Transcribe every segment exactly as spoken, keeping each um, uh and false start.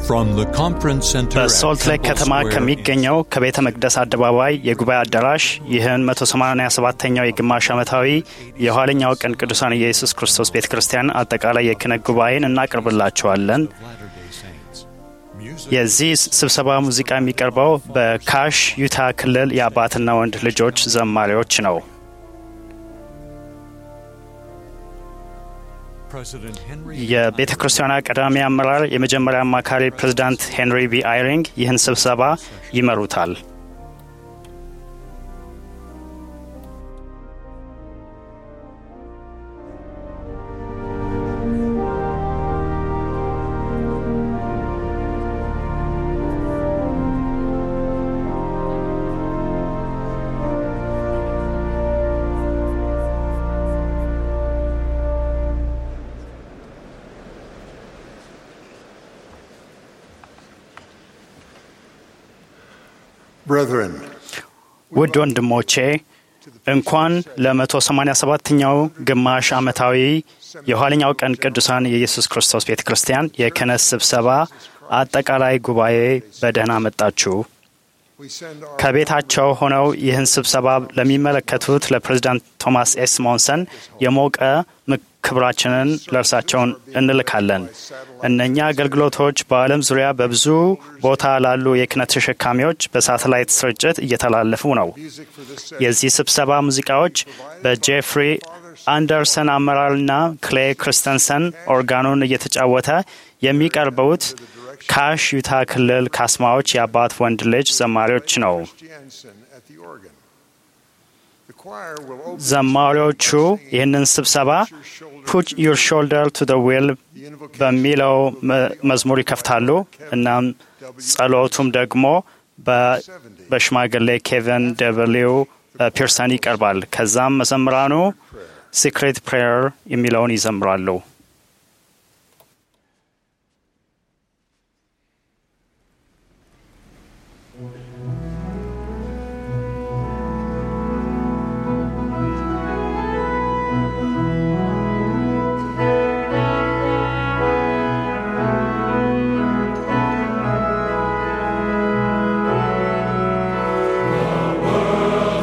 From the conference center በሶልት ሌክ ከተማ ከሚገኘው ከቤተ መቅደስ አደባባይ የጉባኤ አዳራሽ ይህን መቶ ሰማንያ ሰባተኛው የግማሽ ዓመታዊ የኋለኛው ቀን ቅዱሳን ኢየሱስ ክርስቶስ ቤተክርስቲያን አጠቃላይ የክህነት ጉባኤን እናቀርብላችኋለን። የዚህ ስብሰባ ሙዚቃ የሚቀርበው በካሽ ዩታ ክልል የአባትና ወንድ ልጆች ዘማሪዎች ነው። የቤተክርስቲያኗ ቀዳሚ አመራር የመጀመሪያ አማካሪ ፕሬዝዳንት ሄንሪ ቢ አይሪንግ ይህን ስብሰባ ይመሩታል። Brethren, ውድ ወንድሞቼ እንኳን ለመቶ ሰማንያ ሰባተኛው ግማሽ ዓመታዊ የኋለኛው ቀን ቅዱሳን የኢየሱስ ክርስቶስ ቤተክርስቲያን የክህነት ስብሰባ አጠቃላይ ጉባኤ በደህና መጣችሁ። ከቤታቸው ሆነው ይህን ስብሰባ ለሚመለከቱት ለፕሬዝዳንት ቶማስ ኤስ ሞንሰን የሞቀ ክብራችንን ለእርሳቸው እንልካለን። እነኛ አገልግሎቶች በዓለም ዙሪያ በብዙ ቦታ ላሉ የክህነት ተሸካሚዎች በሳተላይት ስርጭት እየተላለፉ ነው። የዚህ ስብሰባ ሙዚቃዎች በጄፍሪ አንደርሰን አመራርና ክሌ ክሪስተንሰን ኦርጋኑን እየተጫወተ የሚቀርቡት ካሽ ዩታ ክልል ካስማዎች የአባት ወንድ ልጅ ዘማሪዎች ነው። ዘማሪዎቹ ይህንን ስብሰባ Put your shoulder to the wheel በሚለው መዝሙር ይከፍታሉ። እናም ጸሎቱም ደግሞ በሽማግሌ ኬቨን ደብሊው ፒርሰን ይቀርባል። ከዛም መዘምራኑ Secret Prayer የሚለውን ይዘምራሉ።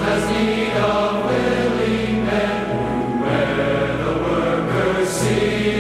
See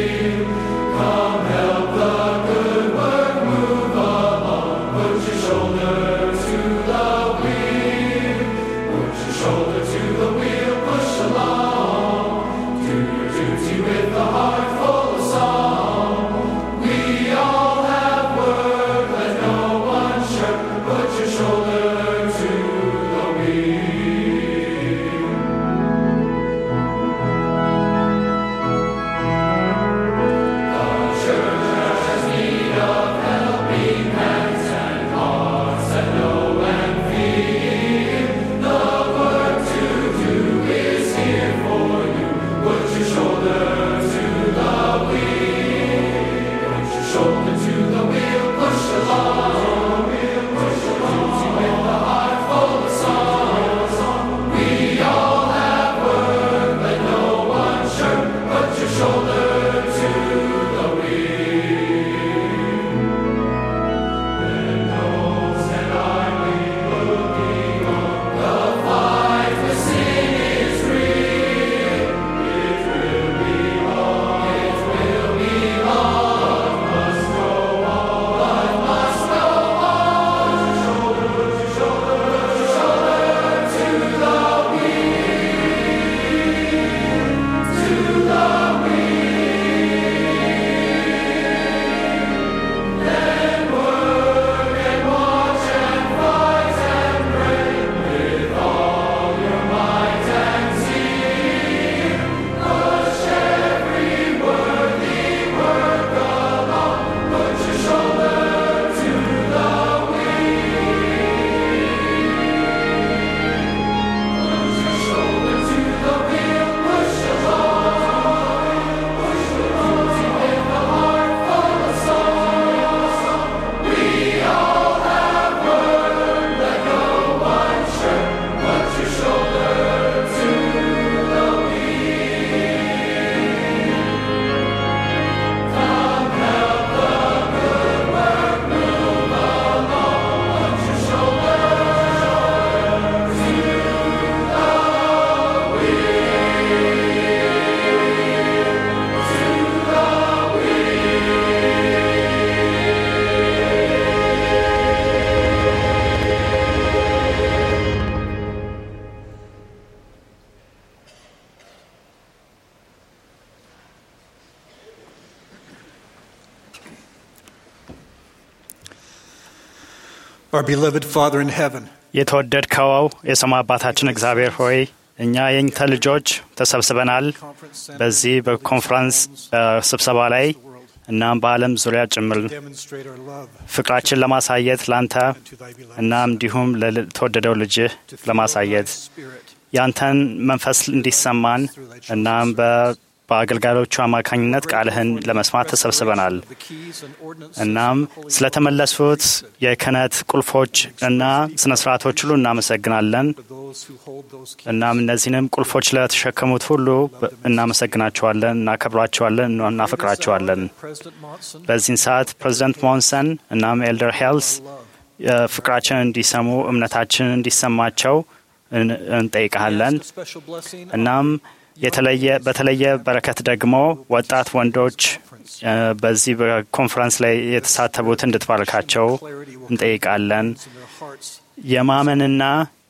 Our beloved Father in heaven, የተወደድከው የሰማይ አባታችን እግዚአብሔር ሆይ እኛ የእንተ ልጆች ተሰብስበናል በዚህ በኮንፈረንስ ስብሰባ ላይ እናም በዓለም ዙሪያ ጭምር ፍቅራችን ለማሳየት ላንተ እናም እንዲሁም ለተወደደው ልጅህ ለማሳየት ያንተን መንፈስ እንዲሰማን እናም በአገልጋዮቹ አማካኝነት ቃልህን ለመስማት ተሰብስበናል። እናም ስለተመለሱት የክህነት ቁልፎች እና ስነ ስርዓቶች ሁሉ እናመሰግናለን። እናም እነዚህንም ቁልፎች ለተሸከሙት ሁሉ እናመሰግናቸዋለን፣ እናከብራቸዋለን፣ እናፈቅራቸዋለን። በዚህን ሰዓት ፕሬዚደንት ሞንሰን እናም ኤልደር ሄልስ ፍቅራችንን እንዲሰሙ እምነታችንን እንዲሰማቸው እንጠይቃለን። እናም የተለየ በተለየ በረከት ደግሞ ወጣት ወንዶች በዚህ በኮንፈረንስ ላይ የተሳተፉት እንድትባርካቸው እንጠይቃለን። የማመንና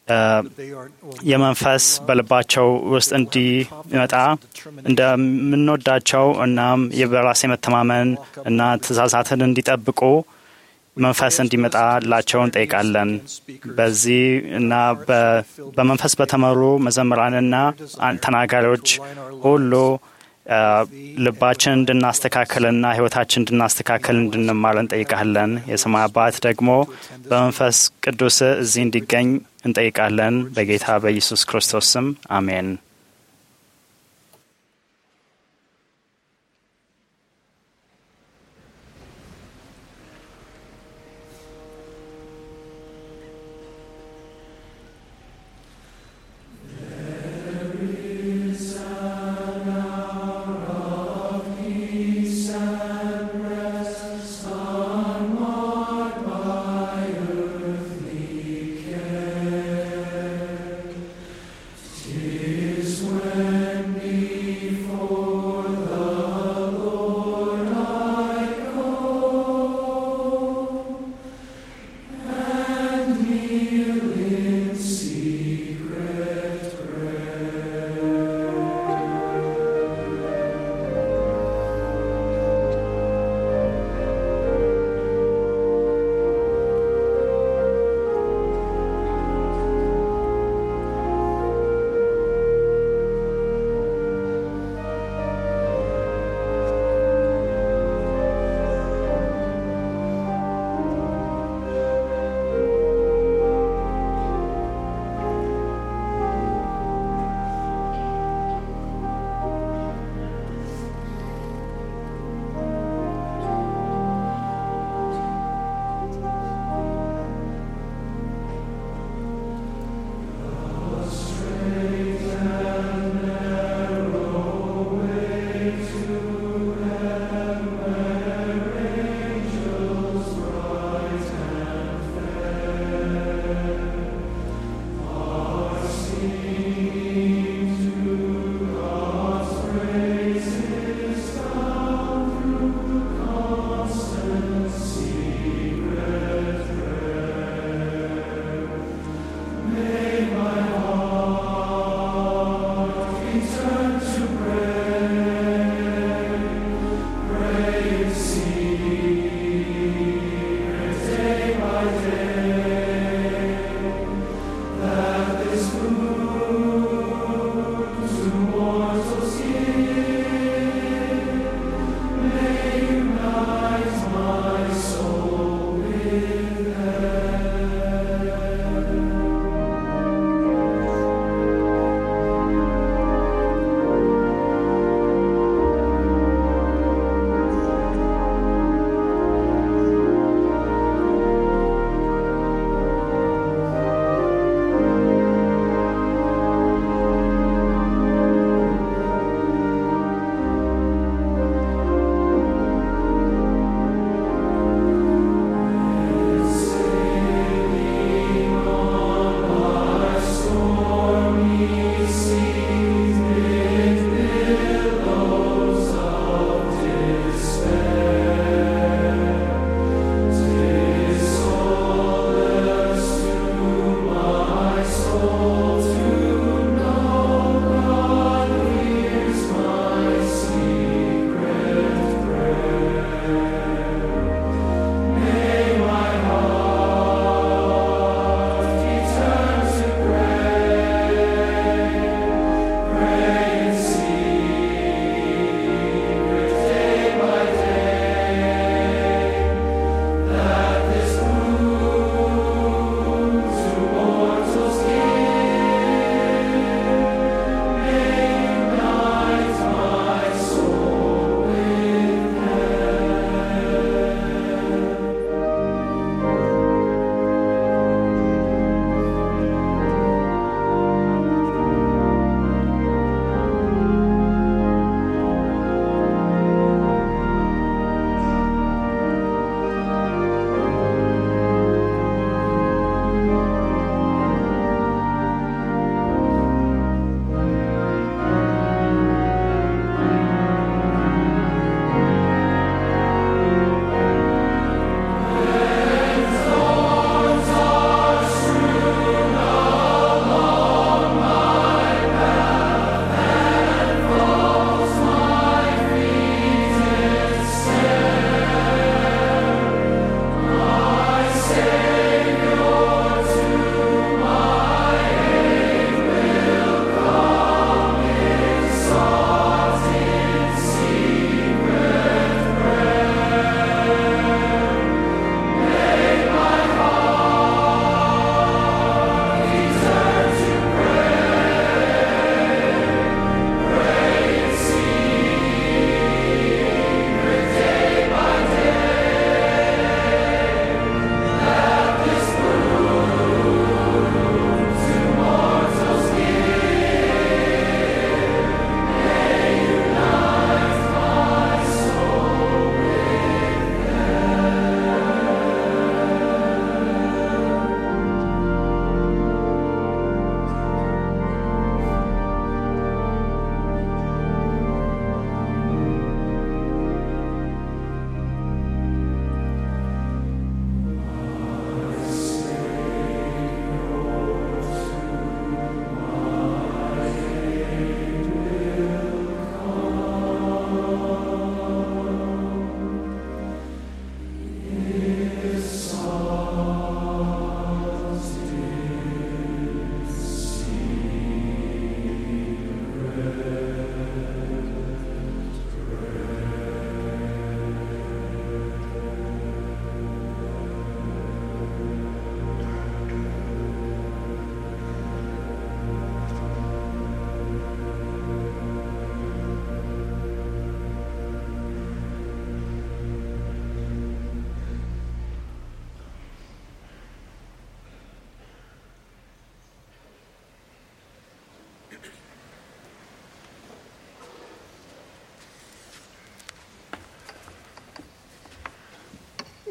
የመንፈስ በልባቸው ውስጥ እንዲመጣ እንደምንወዳቸው እናም የበራስ መተማመን እና ትእዛዛትን እንዲጠብቁ መንፈስ እንዲመጣላቸው እንጠይቃለን። በዚህ እና በመንፈስ በተመሩ መዘምራንና ተናጋሪዎች ሁሉ ልባችን እንድናስተካክልና ሕይወታችን እንድናስተካክል እንድንማር እንጠይቃለን። የሰማይ አባት ደግሞ በመንፈስ ቅዱስ እዚህ እንዲገኝ እንጠይቃለን። በጌታ በኢየሱስ ክርስቶስ ስም አሜን።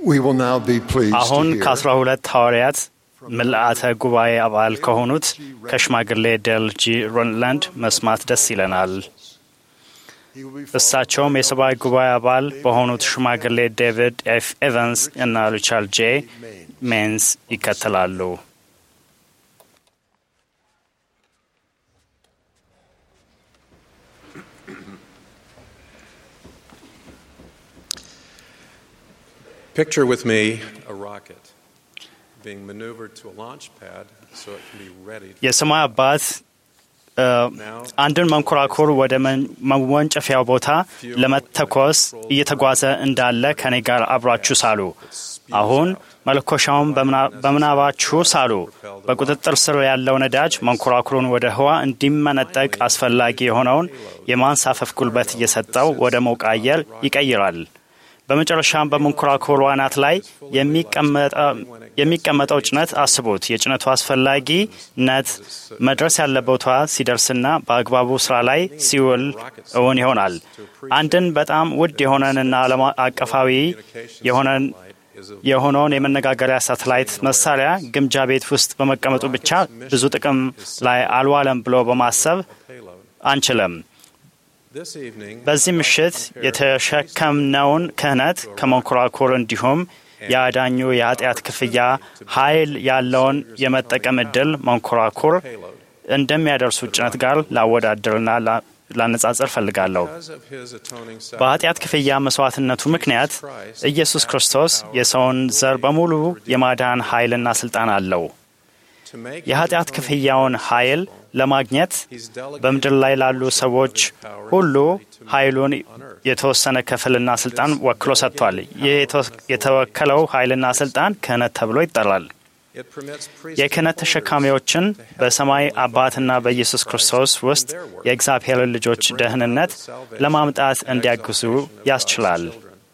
We will now be pleased አሁን to hear ከአስራ ሁለት ሐዋርያት ምልአተ ጉባኤ አባል ከሆኑት ከሽማግሌ ዴል ጂ ሮንላንድ መስማት ደስ ይለናል። እሳቸውም የሰብአዊ ጉባኤ አባል በሆኑት ሽማግሌ ዴቪድ ኤፍ ኤቨንስ እና ሪቻርድ ጄ ሜንስ ይከተላሉ። Picture with me a rocket being maneuvered to a launch pad so it can be ready. የሰማይ አባት አንድን መንኮራኩር ወደ መወንጨፊያው ቦታ ለመተኮስ እየተጓዘ እንዳለ ከኔ ጋር አብራችሁ ሳሉ። አሁን መለኮሻውን በምናባችሁ ሳሉ። በቁጥጥር ስር ያለው ነዳጅ መንኮራኩሩን ወደ ህዋ እንዲመነጠቅ አስፈላጊ የሆነውን የማንሳፈፍ ጉልበት እየሰጠው ወደ ሞቀ አየር ይቀይራል። በመጨረሻም በመንኮራኩሩ አናት ላይ የሚቀመጠው ጭነት አስቡት። የጭነቱ አስፈላጊነት መድረስ ያለበት ቦታ ሲደርስና በአግባቡ ስራ ላይ ሲውል እውን ይሆናል። አንድን በጣም ውድ የሆነንና ዓለም አቀፋዊ የሆነን የሆነውን የመነጋገሪያ ሳተላይት መሳሪያ ግምጃ ቤት ውስጥ በመቀመጡ ብቻ ብዙ ጥቅም ላይ አልዋለም ብሎ በማሰብ አንችልም። በዚህ ምሽት የተሸከምነውን ክህነት ከመንኮራኩር እንዲሁም ያዳኙ የኃጢአት ክፍያ ኃይል ያለውን የመጠቀም ዕድል መንኮራኩር እንደሚያደርሱ ጭነት ጋር ላወዳድርና ላነጻጽር ፈልጋለሁ። በኃጢአት ክፍያ መስዋዕትነቱ ምክንያት ኢየሱስ ክርስቶስ የሰውን ዘር በሙሉ የማዳን ኃይልና ስልጣን አለው። የኃጢአት ክፍያውን ኃይል ለማግኘት በምድር ላይ ላሉ ሰዎች ሁሉ ኃይሉን የተወሰነ ክፍልና ስልጣን ወክሎ ሰጥቷል። ይህ የተወከለው ኃይልና ስልጣን ክህነት ተብሎ ይጠራል። የክህነት ተሸካሚዎችን በሰማይ አባትና በኢየሱስ ክርስቶስ ውስጥ የእግዚአብሔርን ልጆች ደህንነት ለማምጣት እንዲያግዙ ያስችላል።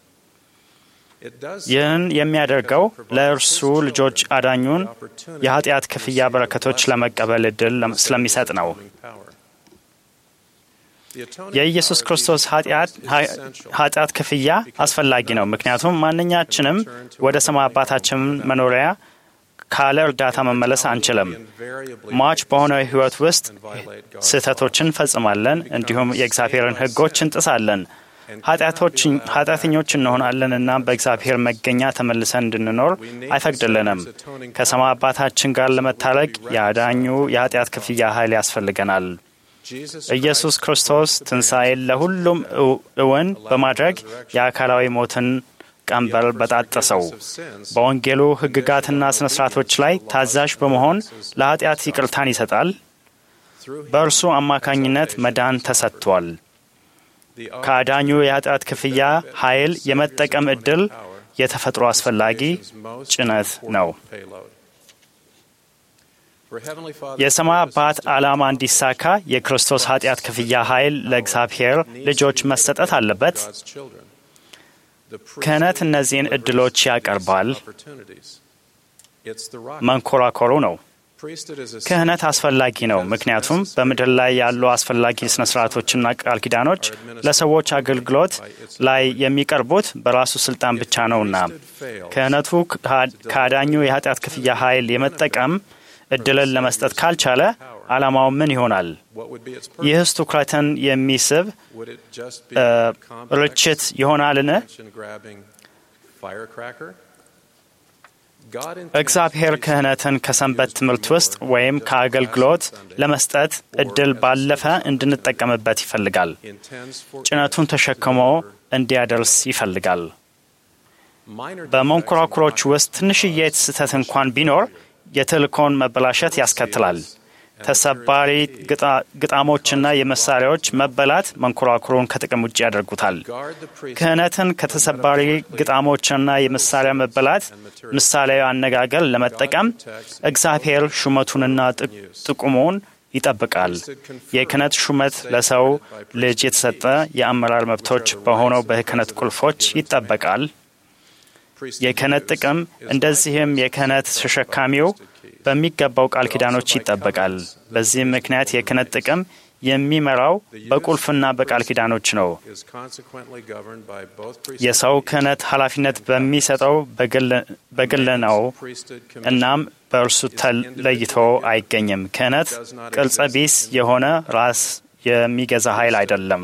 ይህን የሚያደርገው ለእርሱ ልጆች አዳኙን የኃጢአት ክፍያ በረከቶች ለመቀበል ዕድል ስለሚሰጥ ነው። የኢየሱስ ክርስቶስ ኃጢአት ክፍያ አስፈላጊ ነው፣ ምክንያቱም ማንኛችንም ወደ ሰማይ አባታችን መኖሪያ ካለ እርዳታ መመለስ አንችልም። ሟች በሆነው ሕይወት ውስጥ ስህተቶችን ፈጽማለን፣ እንዲሁም የእግዚአብሔርን ሕጎች እንጥሳለን። ኃጢአተኞች እንሆናለንና በእግዚአብሔር መገኛ ተመልሰን እንድንኖር አይፈቅድልንም። ከሰማይ አባታችን ጋር ለመታረቅ ያዳኙ የኃጢአት ክፍያ ኃይል ያስፈልገናል። ኢየሱስ ክርስቶስ ትንሣኤን ለሁሉም እውን በማድረግ የአካላዊ ሞትን ቀንበር በጣጠሰው። በወንጌሉ ሕግጋትና ስነ ስርዓቶች ላይ ታዛዥ በመሆን ለኃጢአት ይቅርታን ይሰጣል። በእርሱ አማካኝነት መዳን ተሰጥቷል። ከአዳኙ የኃጢአት ክፍያ ኃይል የመጠቀም ዕድል የተፈጥሮ አስፈላጊ ጭነት ነው። የሰማይ አባት ዓላማ እንዲሳካ የክርስቶስ ኃጢአት ክፍያ ኃይል ለእግዚአብሔር ልጆች መሰጠት አለበት። ክህነት እነዚህን ዕድሎች ያቀርባል። መንኮራኮሩ ነው። ክህነት አስፈላጊ ነው፣ ምክንያቱም በምድር ላይ ያሉ አስፈላጊ ስነ ስርዓቶችና ቃል ኪዳኖች ለሰዎች አገልግሎት ላይ የሚቀርቡት በራሱ ስልጣን ብቻ ነውና። ክህነቱ ከአዳኙ የኃጢአት ክፍያ ኃይል የመጠቀም ዕድልን ለመስጠት ካልቻለ ዓላማው ምን ይሆናል? ይህስ ትኩረትን የሚስብ ርችት ይሆናልን? እግዚአብሔር ክህነትን ከሰንበት ትምህርት ውስጥ ወይም ከአገልግሎት ለመስጠት ዕድል ባለፈ እንድንጠቀምበት ይፈልጋል። ጭነቱን ተሸክሞ እንዲያደርስ ይፈልጋል። በመንኮራኩሮች ውስጥ ትንሽዬ ስህተት እንኳን ቢኖር የተልእኮን መበላሸት ያስከትላል። ተሰባሪ ግጣሞችና የመሳሪያዎች መበላት መንኮራኩሩን ከጥቅም ውጭ ያደርጉታል። ክህነትን ከተሰባሪ ግጣሞችና የመሳሪያ መበላት ምሳሌያዊ አነጋገር ለመጠቀም እግዚአብሔር ሹመቱንና ጥቅሙን ይጠብቃል። የክህነት ሹመት ለሰው ልጅ የተሰጠ የአመራር መብቶች በሆነው በክህነት ቁልፎች ይጠበቃል። የክህነት ጥቅም እንደዚህም የክህነት ተሸካሚው በሚገባው ቃል ኪዳኖች ይጠበቃል። በዚህም ምክንያት የክህነት ጥቅም የሚመራው በቁልፍና በቃል ኪዳኖች ነው። የሰው ክህነት ኃላፊነት በሚሰጠው በግል ነው። እናም በእርሱ ተለይቶ አይገኝም። ክህነት ቅልጸ ቢስ የሆነ ራስ የሚገዛ ኃይል አይደለም።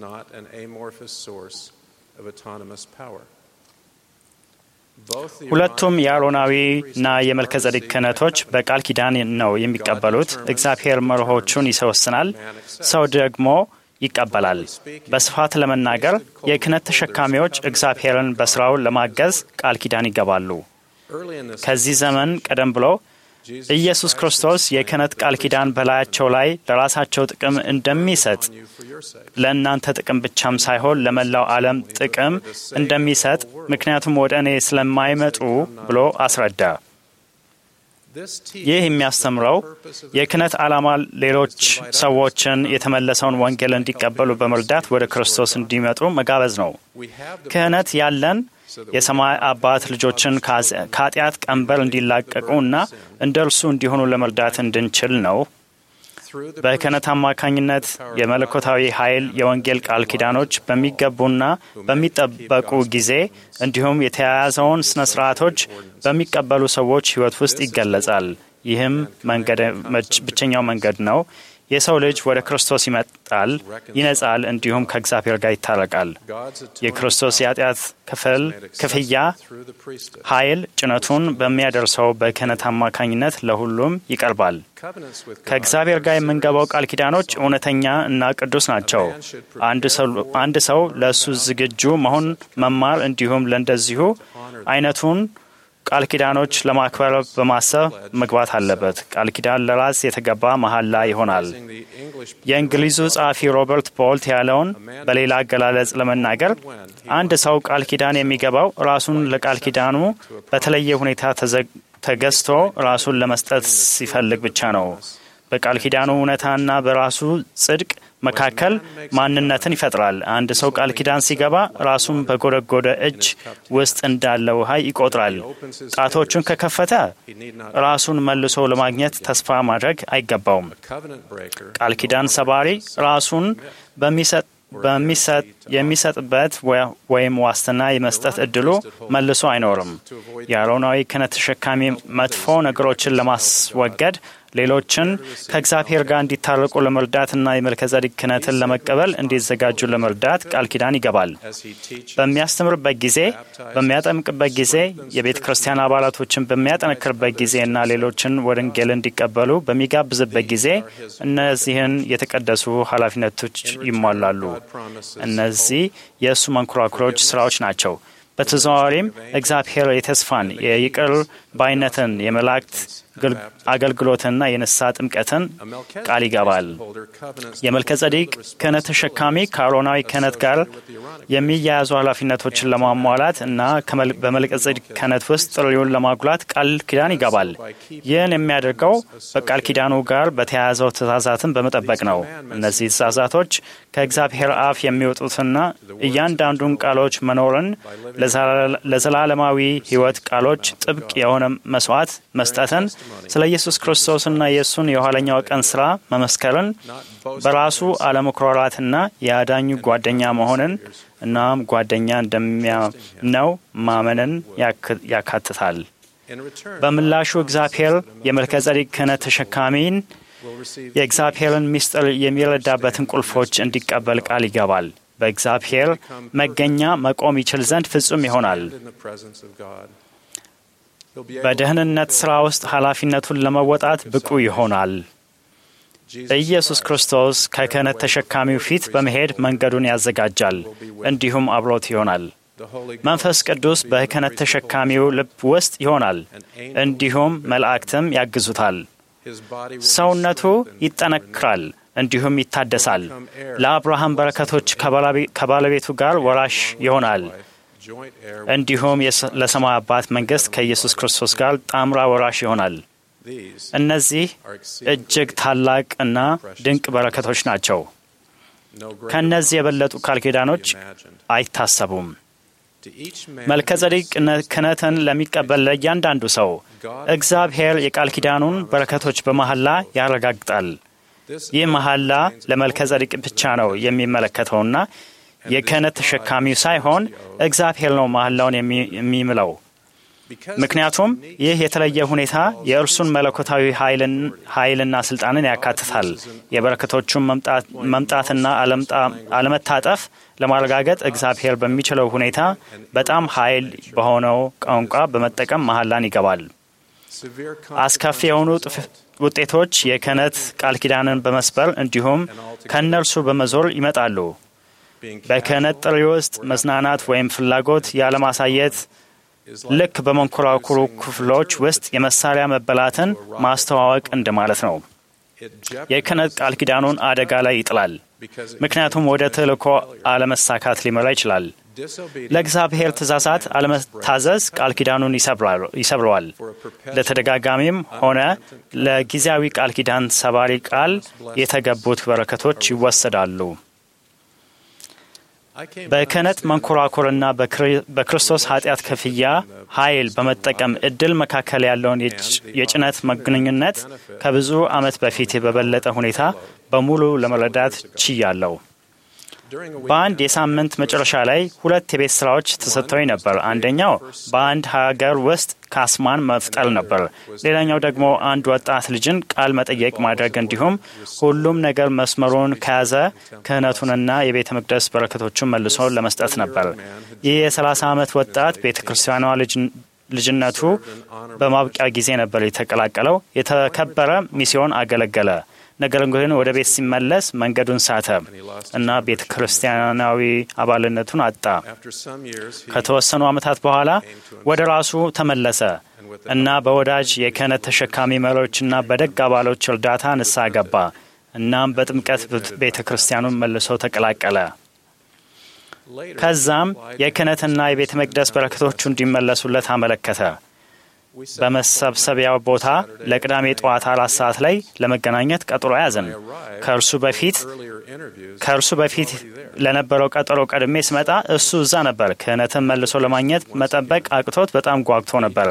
ሁለቱም የአሮናዊና የመልከዘዴቅ ክህነቶች በቃል ኪዳን ነው የሚቀበሉት። እግዚአብሔር መርሆቹን ይወስናል፣ ሰው ደግሞ ይቀበላል። በስፋት ለመናገር የክህነት ተሸካሚዎች እግዚአብሔርን በስራው ለማገዝ ቃል ኪዳን ይገባሉ። ከዚህ ዘመን ቀደም ብሎ ኢየሱስ ክርስቶስ የክህነት ቃል ኪዳን በላያቸው ላይ ለራሳቸው ጥቅም እንደሚሰጥ፣ ለእናንተ ጥቅም ብቻም ሳይሆን ለመላው ዓለም ጥቅም እንደሚሰጥ፣ ምክንያቱም ወደ እኔ ስለማይመጡ ብሎ አስረዳ። ይህ የሚያስተምረው የክህነት ዓላማ ሌሎች ሰዎችን የተመለሰውን ወንጌል እንዲቀበሉ በመርዳት ወደ ክርስቶስ እንዲመጡ መጋበዝ ነው። ክህነት ያለን የሰማይ አባት ልጆችን ከኃጢአት ቀንበር እንዲላቀቁ እና እንደ እርሱ እንዲሆኑ ለመርዳት እንድንችል ነው። በክህነት አማካኝነት የመለኮታዊ ኃይል የወንጌል ቃል ኪዳኖች በሚገቡና በሚጠበቁ ጊዜ እንዲሁም የተያያዘውን ስነ ስርዓቶች በሚቀበሉ ሰዎች ሕይወት ውስጥ ይገለጻል። ይህም መንገድ ብቸኛው መንገድ ነው። የሰው ልጅ ወደ ክርስቶስ ይመጣል፣ ይነጻል፣ እንዲሁም ከእግዚአብሔር ጋር ይታረቃል። የክርስቶስ የኃጢአት ክፍል ክፍያ ኃይል ጭነቱን በሚያደርሰው በክህነት አማካኝነት ለሁሉም ይቀርባል። ከእግዚአብሔር ጋር የምንገባው ቃል ኪዳኖች እውነተኛ እና ቅዱስ ናቸው። አንድ ሰው ለእሱ ዝግጁ መሆን መማር እንዲሁም ለእንደዚሁ አይነቱን ቃል ኪዳኖች ለማክበር በማሰብ መግባት አለበት። ቃል ኪዳን ለራስ የተገባ መሐላ ይሆናል። የእንግሊዙ ጸሐፊ ሮበርት ቦልት ያለውን በሌላ አገላለጽ ለመናገር አንድ ሰው ቃል ኪዳን የሚገባው ራሱን ለቃል ኪዳኑ በተለየ ሁኔታ ተገዝቶ ራሱን ለመስጠት ሲፈልግ ብቻ ነው። በቃል ኪዳኑ እውነታና በራሱ ጽድቅ መካከል ማንነትን ይፈጥራል። አንድ ሰው ቃል ኪዳን ሲገባ ራሱን በጎደጎደ እጅ ውስጥ እንዳለ ውሃ ይቆጥራል። ጣቶቹን ከከፈተ ራሱን መልሶ ለማግኘት ተስፋ ማድረግ አይገባውም። ቃል ኪዳን ሰባሪ ራሱን በሚሰጥ በሚሰጥ የሚሰጥበት ወይም ዋስትና የመስጠት እድሉ መልሶ አይኖርም። የአሮናዊ ክህነት ተሸካሚ መጥፎ ነገሮችን ለማስወገድ ሌሎችን ከእግዚአብሔር ጋር እንዲታረቁ ለመርዳትና የመልከዘዴቅ ክህነትን ለመቀበል እንዲዘጋጁ ለመርዳት ቃል ኪዳን ይገባል። በሚያስተምርበት ጊዜ፣ በሚያጠምቅበት ጊዜ፣ የቤተ ክርስቲያን አባላቶችን በሚያጠነክርበት ጊዜና ሌሎችን ወንጌል እንዲቀበሉ በሚጋብዝበት ጊዜ እነዚህን የተቀደሱ ኃላፊነቶች ይሟላሉ። እነዚህ የእሱ መንኮራኩሮች ስራዎች ናቸው። በተዘዋዋሪም እግዚአብሔር የተስፋን፣ የይቅር ባይነትን፣ የመላእክት አገልግሎትና የንስሐ ጥምቀትን ቃል ይገባል። የመልከዘዴቅ ክህነት ተሸካሚ ከአሮናዊ ክህነት ጋር የሚያያዙ ኃላፊነቶችን ለማሟላት እና በመልከዘዴቅ ክህነት ውስጥ ጥሪውን ለማጉላት ቃል ኪዳን ይገባል። ይህን የሚያደርገው በቃል ኪዳኑ ጋር በተያያዘው ትእዛዛትን በመጠበቅ ነው። እነዚህ ትእዛዛቶች ከእግዚአብሔር አፍ የሚወጡትና እያንዳንዱን ቃሎች መኖርን፣ ለዘላለማዊ ሕይወት ቃሎች ጥብቅ የሆነ መስዋዕት መስጠትን፣ ስለ ኢየሱስ ክርስቶስና የእሱን የኋለኛው ቀን ሥራ መመስከርን፣ በራሱ አለመኩራራትና የአዳኙ ጓደኛ መሆንን እናም ጓደኛ እንደሚያምነው ማመንን ያካትታል። በምላሹ እግዚአብሔር የመልከዘዴቅ ክህነት ተሸካሚን የእግዚአብሔርን ምስጢር የሚረዳበትን ቁልፎች እንዲቀበል ቃል ይገባል። በእግዚአብሔር መገኛ መቆም ይችል ዘንድ ፍጹም ይሆናል። በደህንነት ሥራ ውስጥ ኃላፊነቱን ለመወጣት ብቁ ይሆናል። ኢየሱስ ክርስቶስ ከክህነት ተሸካሚው ፊት በመሄድ መንገዱን ያዘጋጃል፣ እንዲሁም አብሮት ይሆናል። መንፈስ ቅዱስ በክህነት ተሸካሚው ልብ ውስጥ ይሆናል፣ እንዲሁም መላእክትም ያግዙታል። ሰውነቱ ይጠነክራል፣ እንዲሁም ይታደሳል። ለአብርሃም በረከቶች ከባለቤቱ ጋር ወራሽ ይሆናል። እንዲሁም ለሰማይ አባት መንግሥት ከኢየሱስ ክርስቶስ ጋር ጣምራ ወራሽ ይሆናል። እነዚህ እጅግ ታላቅ እና ድንቅ በረከቶች ናቸው። ከእነዚህ የበለጡ ቃል ኪዳኖች አይታሰቡም። መልከዘዴቅ ክህነትን ለሚቀበል ለእያንዳንዱ ሰው እግዚአብሔር የቃል ኪዳኑን በረከቶች በመሐላ ያረጋግጣል። ይህ መሐላ ለመልከዘዴቅ ብቻ ነው የሚመለከተውና የክህነት ተሸካሚው ሳይሆን እግዚአብሔር ነው መሐላውን የሚምለው። ምክንያቱም ይህ የተለየ ሁኔታ የእርሱን መለኮታዊ ኃይልና ስልጣንን ያካትታል። የበረከቶቹን መምጣትና አለመታጠፍ ለማረጋገጥ እግዚአብሔር በሚችለው ሁኔታ በጣም ኃይል በሆነው ቋንቋ በመጠቀም መሐላን ይገባል። አስከፊ የሆኑ ውጤቶች የክህነት ቃል ኪዳንን በመስበር እንዲሁም ከእነርሱ በመዞር ይመጣሉ። በክህነት ጥሪ ውስጥ መዝናናት ወይም ፍላጎት ያለማሳየት ልክ በመንኮራኩሩ ክፍሎች ውስጥ የመሳሪያ መበላትን ማስተዋወቅ እንደማለት ነው። የክህነት ቃል ኪዳኑን አደጋ ላይ ይጥላል፣ ምክንያቱም ወደ ተልእኮ አለመሳካት ሊመራ ይችላል። ለእግዚአብሔር ትእዛዛት አለመታዘዝ ቃል ኪዳኑን ይሰብረዋል። ለተደጋጋሚም ሆነ ለጊዜያዊ ቃል ኪዳን ሰባሪ ቃል የተገቡት በረከቶች ይወሰዳሉ። በክህነት መንኮራኩርና በክርስቶስ ኃጢአት ክፍያ ኃይል በመጠቀም እድል መካከል ያለውን የጭነት መገናኘት ከብዙ ዓመት በፊት በበለጠ ሁኔታ በሙሉ ለመረዳት ችያለሁ። በአንድ የሳምንት መጨረሻ ላይ ሁለት የቤት ስራዎች ተሰጥተውኝ ነበር። አንደኛው በአንድ ሀገር ውስጥ ካስማን መፍጠር ነበር። ሌላኛው ደግሞ አንድ ወጣት ልጅን ቃል መጠየቅ ማድረግ እንዲሁም ሁሉም ነገር መስመሩን ከያዘ ክህነቱንና የቤተ መቅደስ በረከቶቹን መልሶ ለመስጠት ነበር። ይህ የሰላሳ ዓመት ወጣት ቤተ ክርስቲያኗ ልጅነቱ በማብቂያ ጊዜ ነበር የተቀላቀለው። የተከበረ ሚስዮን አገለገለ። ነገር ግን ወደ ቤት ሲመለስ መንገዱን ሳተ እና ቤተ ክርስቲያናዊ አባልነቱን አጣ። ከተወሰኑ ዓመታት በኋላ ወደ ራሱ ተመለሰ እና በወዳጅ የክህነት ተሸካሚ መሪዎችና በደግ አባሎች እርዳታ ንስሐ ገባ። እናም በጥምቀት ቤተ ክርስቲያኑን መልሶ ተቀላቀለ። ከዛም የክህነትና የቤተ መቅደስ በረከቶቹ እንዲመለሱለት አመለከተ። በመሰብሰቢያው ቦታ ለቅዳሜ ጠዋት አራት ሰዓት ላይ ለመገናኘት ቀጠሮ ያዘን። ከእርሱ በፊት ከእርሱ በፊት ለነበረው ቀጠሮ ቀድሜ ስመጣ እሱ እዛ ነበር። ክህነትን መልሶ ለማግኘት መጠበቅ አቅቶት በጣም ጓግቶ ነበር።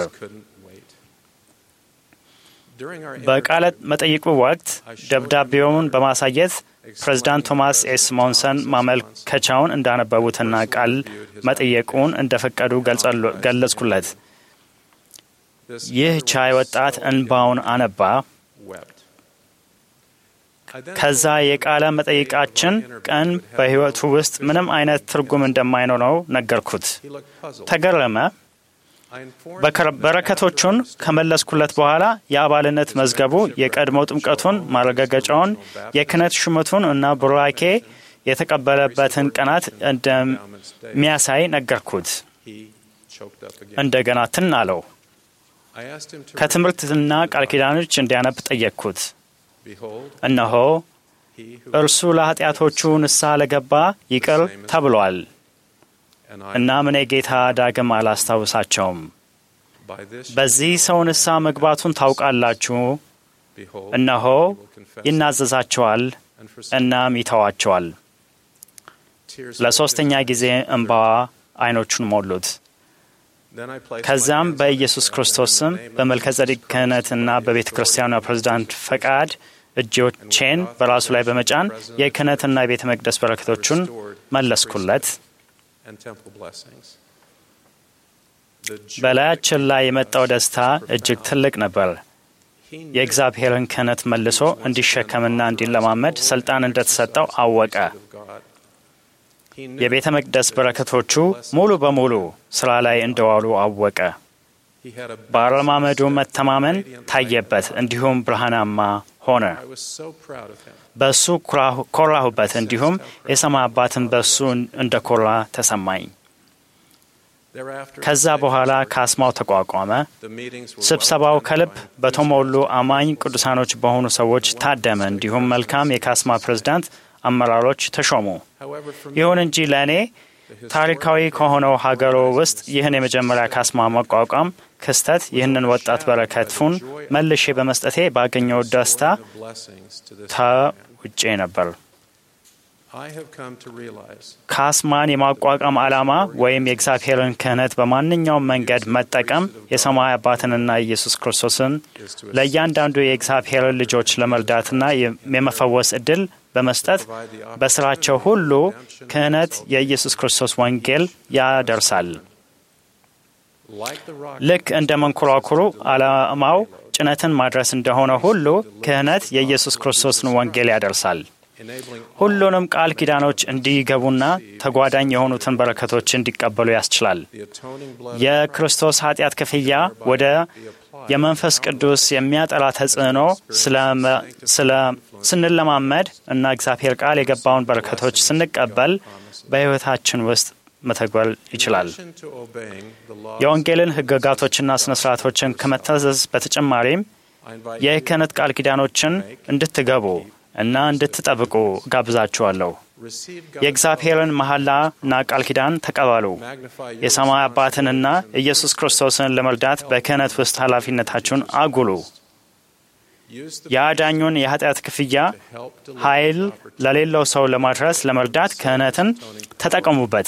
በቃለ መጠይቁ ወቅት ደብዳቤውን በማሳየት ፕሬዝዳንት ቶማስ ኤስ ሞንሰን ማመልከቻውን እንዳነበቡትና ቃል መጠየቁን እንደፈቀዱ ገለጽኩለት። ይህ ቻይ ወጣት እንባውን አነባ። ከዛ የቃለ መጠይቃችን ቀን በሕይወቱ ውስጥ ምንም አይነት ትርጉም እንደማይኖረው ነገርኩት። ተገረመ። በረከቶቹን ከመለስኩለት በኋላ የአባልነት መዝገቡ፣ የቀድሞው ጥምቀቱን ማረጋገጫውን፣ የክህነት ሹመቱን እና ቡራኬ የተቀበለበትን ቀናት እንደሚያሳይ ነገርኩት። እንደገና ትን አለው። ከትምህርትና ቃል ኪዳኖች እንዲያነብ ጠየቅኩት። እነሆ እርሱ ለኃጢአቶቹ ንስሐ ለገባ ይቅር ተብሏል። እናም እኔ ጌታ ዳግም አላስታውሳቸውም። በዚህ ሰው ንስሐ መግባቱን ታውቃላችሁ። እነሆ ይናዘዛቸዋል እናም ይተዋቸዋል። ለሶስተኛ ጊዜ እንባዋ አይኖቹን ሞሉት። ከዛም በኢየሱስ ክርስቶስ ስም በመልከዘዴቅ ክህነትና በቤተ ክርስቲያኗ ፕሬዝዳንት ፈቃድ እጆቼን በራሱ ላይ በመጫን የክህነትና የቤተ መቅደስ በረከቶቹን መለስኩለት። በላያችን ላይ የመጣው ደስታ እጅግ ትልቅ ነበር። የእግዚአብሔርን ክህነት መልሶ እንዲሸከምና እንዲለማመድ ስልጣን እንደተሰጠው አወቀ። የቤተ መቅደስ በረከቶቹ ሙሉ በሙሉ ስራ ላይ እንደዋሉ አወቀ። በአረማመዱ መተማመን ታየበት፣ እንዲሁም ብርሃናማ ሆነ። በሱ ኮራሁበት፣ እንዲሁም የሰማይ አባትን በሱ እንደ ኮራ ተሰማኝ። ከዛ በኋላ ካስማው ተቋቋመ። ስብሰባው ከልብ በተሞሉ አማኝ ቅዱሳኖች በሆኑ ሰዎች ታደመ። እንዲሁም መልካም የካስማ ፕሬዝዳንት አመራሮች ተሾሙ። ይሁን እንጂ ለእኔ ታሪካዊ ከሆነው ሀገሮ ውስጥ ይህን የመጀመሪያ ካስማ መቋቋም ክስተት ይህንን ወጣት በረከቱን መልሼ በመስጠቴ ባገኘው ደስታ ተውጬ ነበር። ካስማን የማቋቋም ዓላማ ወይም የእግዚአብሔርን ክህነት በማንኛውም መንገድ መጠቀም የሰማይ አባትንና ኢየሱስ ክርስቶስን ለእያንዳንዱ የእግዚአብሔር ልጆች ለመርዳትና የመፈወስ ዕድል በመስጠት በስራቸው ሁሉ ክህነት የኢየሱስ ክርስቶስ ወንጌል ያደርሳል። ልክ እንደ መንኮራኩሩ ዓላማው ጭነትን ማድረስ እንደሆነ ሁሉ ክህነት የኢየሱስ ክርስቶስን ወንጌል ያደርሳል። ሁሉንም ቃል ኪዳኖች እንዲገቡና ተጓዳኝ የሆኑትን በረከቶች እንዲቀበሉ ያስችላል። የክርስቶስ ኃጢአት ክፍያ ወደ የመንፈስ ቅዱስ የሚያጠራ ተጽዕኖ ስለ ስንለማመድ እና እግዚአብሔር ቃል የገባውን በረከቶች ስንቀበል በሕይወታችን ውስጥ መተግበር ይችላል። የወንጌልን ሕግጋቶችና ስነ ስርዓቶችን ከመታዘዝ በተጨማሪም የክህነት ቃል ኪዳኖችን እንድትገቡ እና እንድትጠብቁ ጋብዛችኋለሁ። የእግዚአብሔርን መሐላና ቃል ኪዳን ተቀበሉ። የሰማይ አባትንና ኢየሱስ ክርስቶስን ለመርዳት በክህነት ውስጥ ኃላፊነታችሁን አጉሉ። የአዳኙን የኃጢአት ክፍያ ኃይል ለሌለው ሰው ለማድረስ ለመርዳት ክህነትን ተጠቀሙበት።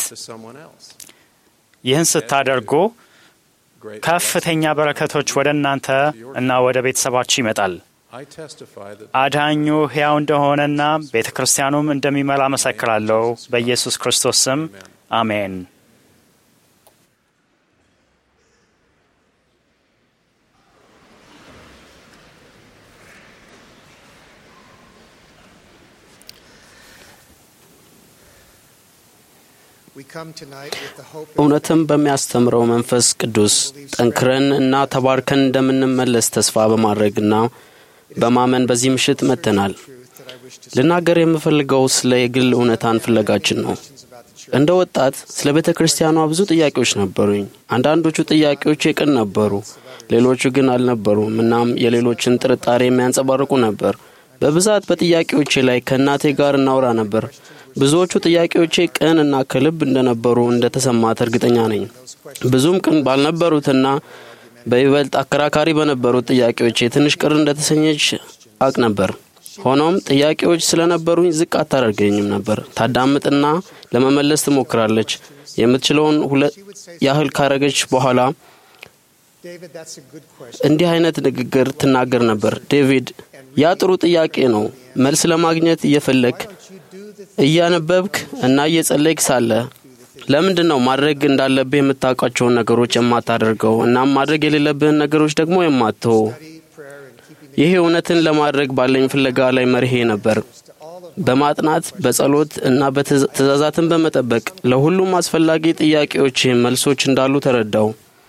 ይህን ስታደርጉ ከፍተኛ በረከቶች ወደ እናንተ እና ወደ ቤተሰባችሁ ይመጣል። አዳኙ ሕያው እንደሆነና ቤተ ክርስቲያኑም እንደሚመራ መሰክራለሁ። በኢየሱስ ክርስቶስ ስም አሜን። እውነትም በሚያስተምረው መንፈስ ቅዱስ ጠንክረን እና ተባርከን እንደምንመለስ ተስፋ በማድረግና በማመን በዚህ ምሽት መጥተናል። ልናገር የምፈልገው ስለ የግል እውነታን ፍለጋችን ነው። እንደ ወጣት ስለ ቤተ ክርስቲያኗ ብዙ ጥያቄዎች ነበሩኝ። አንዳንዶቹ ጥያቄዎች የቅን ነበሩ፣ ሌሎቹ ግን አልነበሩም። እናም የሌሎችን ጥርጣሬ የሚያንጸባርቁ ነበር። በብዛት በጥያቄዎቼ ላይ ከእናቴ ጋር እናወራ ነበር። ብዙዎቹ ጥያቄዎቼ ቅን እና ከልብ እንደነበሩ እንደተሰማት እርግጠኛ ነኝ። ብዙም ቅን ባልነበሩትና በይበልጥ አከራካሪ በነበሩት ጥያቄዎቼ ትንሽ ቅር እንደተሰኘች አቅ ነበር። ሆኖም ጥያቄዎች ስለነበሩኝ ዝቅ አታደርገኝም ነበር። ታዳምጥና ለመመለስ ትሞክራለች። የምትችለውን ሁለት ያህል ካረገች በኋላ እንዲህ አይነት ንግግር ትናገር ነበር። ዴቪድ፣ ያ ጥሩ ጥያቄ ነው። መልስ ለማግኘት እየፈለክ እያነበብክ እና እየጸለይክ ሳለ ለምንድን ነው ማድረግ እንዳለብህ የምታውቃቸውን ነገሮች የማታደርገው እና ማድረግ የሌለብህን ነገሮች ደግሞ የማትተው? ይሄ እውነትን ለማድረግ ባለኝ ፍለጋ ላይ መርሄ ነበር። በማጥናት በጸሎት እና በትእዛዛትን በመጠበቅ ለሁሉም አስፈላጊ ጥያቄዎች መልሶች እንዳሉ ተረዳው።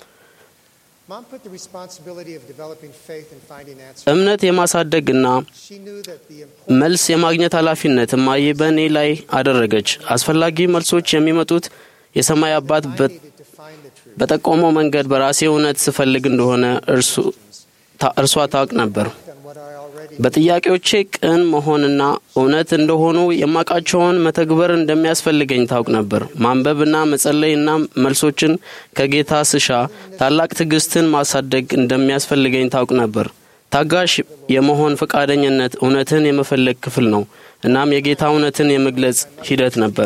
እምነት የማሳደግና መልስ የማግኘት ኃላፊነት እማዬ በእኔ ላይ አደረገች። አስፈላጊ መልሶች የሚመጡት የሰማይ አባት በጠቆመው መንገድ በራሴ እውነት ስፈልግ እንደሆነ እርሱ እርሷ ታውቅ ነበር። በጥያቄዎቼ ቅን መሆንና እውነት እንደሆኑ የማቃቸውን መተግበር እንደሚያስፈልገኝ ታውቅ ነበር። ማንበብና መጸለይና መልሶችን ከጌታ ስሻ ታላቅ ትዕግስትን ማሳደግ እንደሚያስፈልገኝ ታውቅ ነበር። ታጋሽ የመሆን ፈቃደኝነት እውነትን የመፈለግ ክፍል ነው። እናም የጌታ እውነትን የመግለጽ ሂደት ነበር።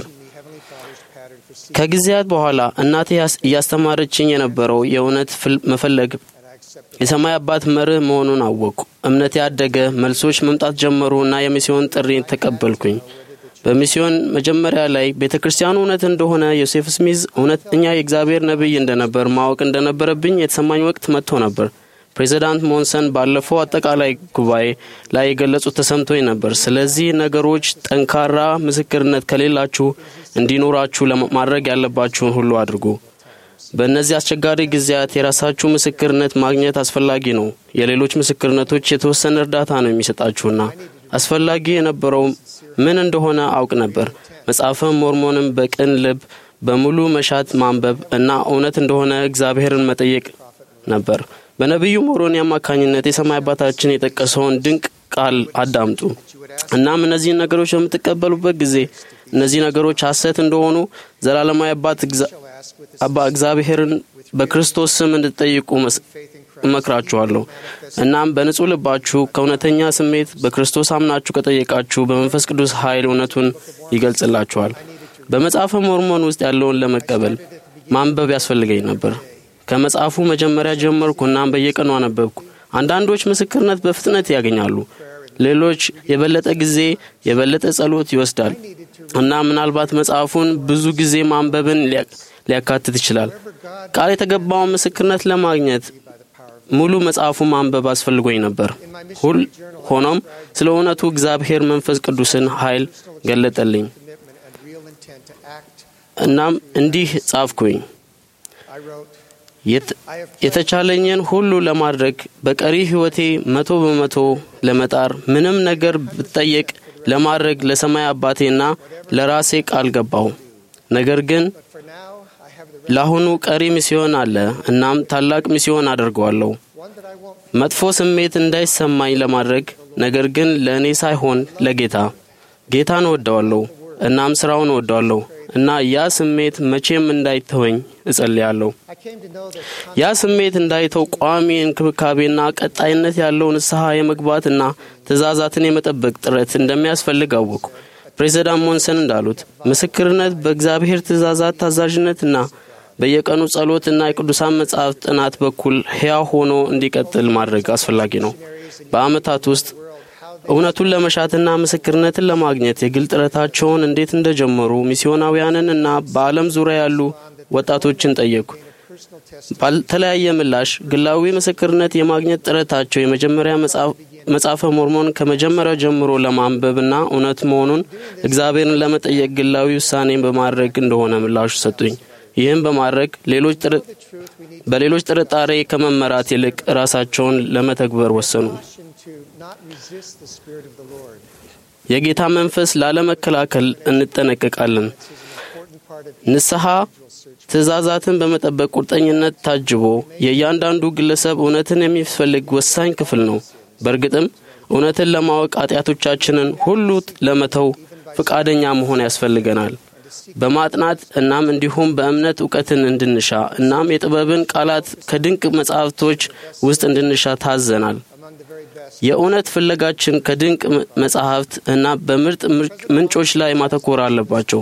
ከጊዜያት በኋላ እናቴ እያስተማረችኝ የነበረው የእውነት መፈለግ የሰማይ አባት መርህ መሆኑን አወቅኩ። እምነት ያደገ፣ መልሶች መምጣት ጀመሩና የሚስዮን ጥሪ ተቀበልኩኝ። በሚስዮን መጀመሪያ ላይ ቤተክርስቲያኑ እውነት እንደሆነ ዮሴፍ ስሚዝ እውነተኛ የእግዚአብሔር ነብይ እንደነበር ማወቅ እንደነበረብኝ የተሰማኝ ወቅት መጥቶ ነበር። ፕሬዚዳንት ሞንሰን ባለፈው አጠቃላይ ጉባኤ ላይ የገለጹት ተሰምቶኝ ነበር። ስለዚህ ነገሮች ጠንካራ ምስክርነት ከሌላችሁ እንዲኖራችሁ ለማድረግ ያለባችሁን ሁሉ አድርጉ። በእነዚህ አስቸጋሪ ጊዜያት የራሳችሁ ምስክርነት ማግኘት አስፈላጊ ነው። የሌሎች ምስክርነቶች የተወሰነ እርዳታ ነው የሚሰጣችሁና አስፈላጊ የነበረው ምን እንደሆነ አውቅ ነበር። መጽሐፈ ሞርሞንም በቅን ልብ በሙሉ መሻት ማንበብ እና እውነት እንደሆነ እግዚአብሔርን መጠየቅ ነበር። በነቢዩ ሞሮኒ አማካኝነት የሰማይ አባታችን የጠቀሰውን ድንቅ ቃል አዳምጡ። እናም እነዚህን ነገሮች በምትቀበሉበት ጊዜ እነዚህ ነገሮች ሐሰት እንደሆኑ ዘላለማዊ አባት አባ እግዚአብሔርን በክርስቶስ ስም እንድትጠይቁ እመክራችኋለሁ። እናም በንጹህ ልባችሁ ከእውነተኛ ስሜት በክርስቶስ አምናችሁ ከጠየቃችሁ በመንፈስ ቅዱስ ኃይል እውነቱን ይገልጽላችኋል። በመጽሐፈ ሞርሞን ውስጥ ያለውን ለመቀበል ማንበብ ያስፈልገኝ ነበር። ከመጽሐፉ መጀመሪያ ጀመርኩ እናም በየቀኑ አነበብኩ። አንዳንዶች ምስክርነት በፍጥነት ያገኛሉ፣ ሌሎች የበለጠ ጊዜ የበለጠ ጸሎት ይወስዳል እና ምናልባት መጽሐፉን ብዙ ጊዜ ማንበብን ሊያካትት ይችላል። ቃል የተገባውን ምስክርነት ለማግኘት ሙሉ መጽሐፉን ማንበብ አስፈልጎኝ ነበር። ሁሉ ሆኖም ስለ እውነቱ እግዚአብሔር መንፈስ ቅዱስን ኃይል ገለጠልኝ። እናም እንዲህ ጻፍኩኝ፣ የተቻለኝን ሁሉ ለማድረግ በቀሪ ሕይወቴ መቶ በመቶ ለመጣር ምንም ነገር ብጠየቅ ለማድረግ ለሰማይ አባቴና ለራሴ ቃል ገባሁ። ነገር ግን ለአሁኑ ቀሪ ሚስዮን አለ። እናም ታላቅ ሚስዮን አደርገዋለሁ። መጥፎ ስሜት እንዳይሰማኝ ለማድረግ ነገር ግን ለእኔ ሳይሆን ለጌታ ጌታን እወደዋለሁ እናም ስራውን እወደዋለሁ እና ያ ስሜት መቼም እንዳይተወኝ እጸልያለሁ። ያ ስሜት እንዳይተው ቋሚ እንክብካቤና ቀጣይነት ያለው ንስሐ የመግባትና ትእዛዛትን የመጠበቅ ጥረት እንደሚያስፈልግ አወቅኩ። ፕሬዝዳንት ሞንሰን እንዳሉት ምስክርነት በእግዚአብሔር ትእዛዛት ታዛዥነትና በየቀኑ ጸሎትና የቅዱሳን መጽሐፍ ጥናት በኩል ሕያው ሆኖ እንዲቀጥል ማድረግ አስፈላጊ ነው። በአመታት ውስጥ እውነቱን ለመሻትና ምስክርነትን ለማግኘት የግል ጥረታቸውን እንዴት እንደጀመሩ ሚስዮናውያንን እና በዓለም ዙሪያ ያሉ ወጣቶችን ጠየቁ። ባልተለያየ ምላሽ ግላዊ ምስክርነት የማግኘት ጥረታቸው የመጀመሪያ መጽሐፈ ሞርሞን ከመጀመሪያው ጀምሮ ለማንበብና እውነት መሆኑን እግዚአብሔርን ለመጠየቅ ግላዊ ውሳኔን በማድረግ እንደሆነ ምላሹ ሰጡኝ። ይህም በማድረግ ሌሎች በሌሎች ጥርጣሬ ከመመራት ይልቅ ራሳቸውን ለመተግበር ወሰኑ። የጌታ መንፈስ ላለመከላከል እንጠነቀቃለን። ንስሐ ትእዛዛትን በመጠበቅ ቁርጠኝነት ታጅቦ የእያንዳንዱ ግለሰብ እውነትን የሚፈልግ ወሳኝ ክፍል ነው። በእርግጥም እውነትን ለማወቅ ኃጢአቶቻችንን ሁሉ ለመተው ፈቃደኛ መሆን ያስፈልገናል። በማጥናት እናም እንዲሁም በእምነት ዕውቀትን እንድንሻ እናም የጥበብን ቃላት ከድንቅ መጻሕፍቶች ውስጥ እንድንሻ ታዘናል። የእውነት ፍለጋችን ከድንቅ መጻሕፍት እና በምርጥ ምንጮች ላይ ማተኮር አለባቸው።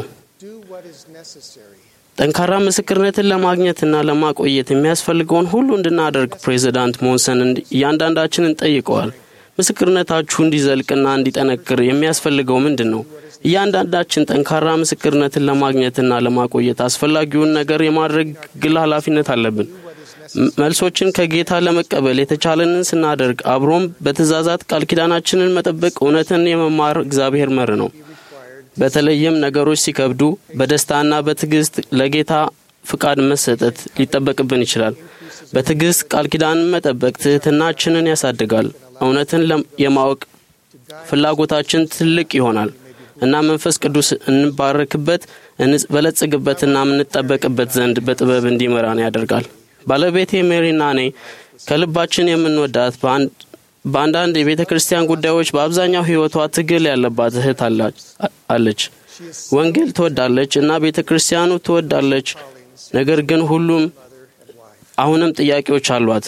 ጠንካራ ምስክርነትን ለማግኘትና ለማቆየት የሚያስፈልገውን ሁሉ እንድናደርግ ፕሬዝዳንት ሞንሰን እያንዳንዳችንን ጠይቀዋል። ምስክርነታችሁ እንዲዘልቅና እንዲጠነክር የሚያስፈልገው ምንድን ነው? እያንዳንዳችን ጠንካራ ምስክርነትን ለማግኘትና ለማቆየት አስፈላጊውን ነገር የማድረግ ግል ኃላፊነት አለብን። መልሶችን ከጌታ ለመቀበል የተቻለንን ስናደርግ አብሮም በትእዛዛት ቃል ኪዳናችንን መጠበቅ እውነትን የመማር እግዚአብሔር መር ነው። በተለይም ነገሮች ሲከብዱ በደስታና በትዕግስት ለጌታ ፍቃድ መሰጠት ሊጠበቅብን ይችላል። በትዕግስት ቃል ኪዳንን መጠበቅ ትህትናችንን ያሳድጋል። እውነትን የማወቅ ፍላጎታችን ትልቅ ይሆናል እና መንፈስ ቅዱስ እንባረክበት እንበለጽግበትና እንጠበቅበት ዘንድ በጥበብ እንዲመራን ያደርጋል። ባለቤቴ ሜሪና እኔ ከልባችን የምንወዳት በአንዳንድ የቤተ ክርስቲያን ጉዳዮች በአብዛኛው ሕይወቷ ትግል ያለባት እህት አለች። ወንጌል ትወዳለች እና ቤተ ክርስቲያኑ ትወዳለች። ነገር ግን ሁሉም አሁንም ጥያቄዎች አሏት።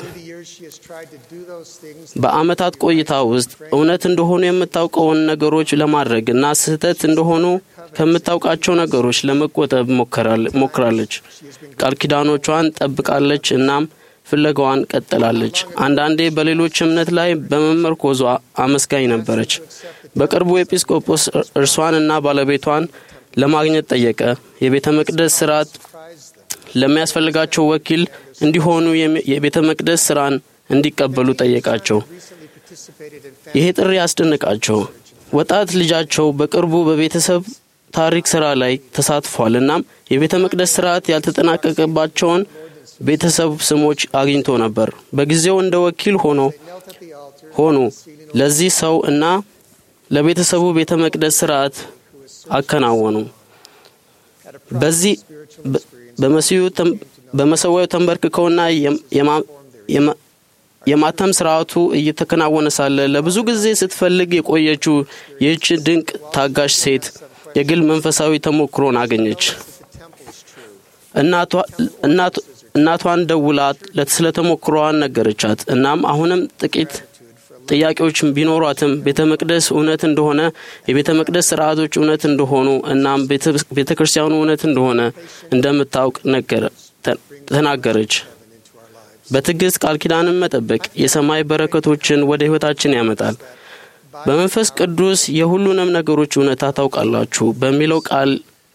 በአመታት ቆይታ ውስጥ እውነት እንደሆኑ የምታውቀውን ነገሮች ለማድረግ እና ስህተት እንደሆኑ ከምታውቃቸው ነገሮች ለመቆጠብ ሞክራለች። ቃል ኪዳኖቿን ጠብቃለች እናም ፍለጋዋን ቀጥላለች። አንዳንዴ በሌሎች እምነት ላይ በመመርኮዟ አመስጋኝ ነበረች። በቅርቡ ኤጲስቆጶስ እርሷንና ባለቤቷን ለማግኘት ጠየቀ። የቤተ መቅደስ ሥርዓት ለሚያስፈልጋቸው ወኪል እንዲሆኑ የቤተ መቅደስ ሥራን እንዲቀበሉ ጠየቃቸው። ይሄ ጥሪ አስደነቃቸው። ወጣት ልጃቸው በቅርቡ በቤተሰብ ታሪክ ሥራ ላይ ተሳትፏል እናም የቤተ መቅደስ ሥርዓት ያልተጠናቀቀባቸውን ቤተሰብ ስሞች አግኝቶ ነበር። በጊዜው እንደ ወኪል ሆኖ ሆኖ ለዚህ ሰው እና ለቤተሰቡ ቤተ መቅደስ ሥርዓት አከናወኑ። በዚህ በመሲሁ በመሰዋዕቱ ተንበርክከውና የማተም ሥርዓቱ እየተከናወነ ሳለ ለብዙ ጊዜ ስትፈልግ የቆየችው ይህች ድንቅ ታጋሽ ሴት የግል መንፈሳዊ ተሞክሮን አገኘች። እናቷ እናቷን ደውላ ለተሞክሮዋን ነገረቻት። እናም አሁንም ጥቂት ጥያቄዎች ቢኖሯትም ቤተ መቅደስ እውነት እንደሆነ፣ የቤተ መቅደስ ሥርዓቶች እውነት እንደሆኑ እናም ቤተ ክርስቲያኑ እውነት እንደሆነ እንደምታውቅ ነገር ተናገረች። በትዕግስት ቃል ኪዳንን መጠበቅ የሰማይ በረከቶችን ወደ ሕይወታችን ያመጣል። በመንፈስ ቅዱስ የሁሉንም ነገሮች እውነታ ታውቃላችሁ በሚለው ቃል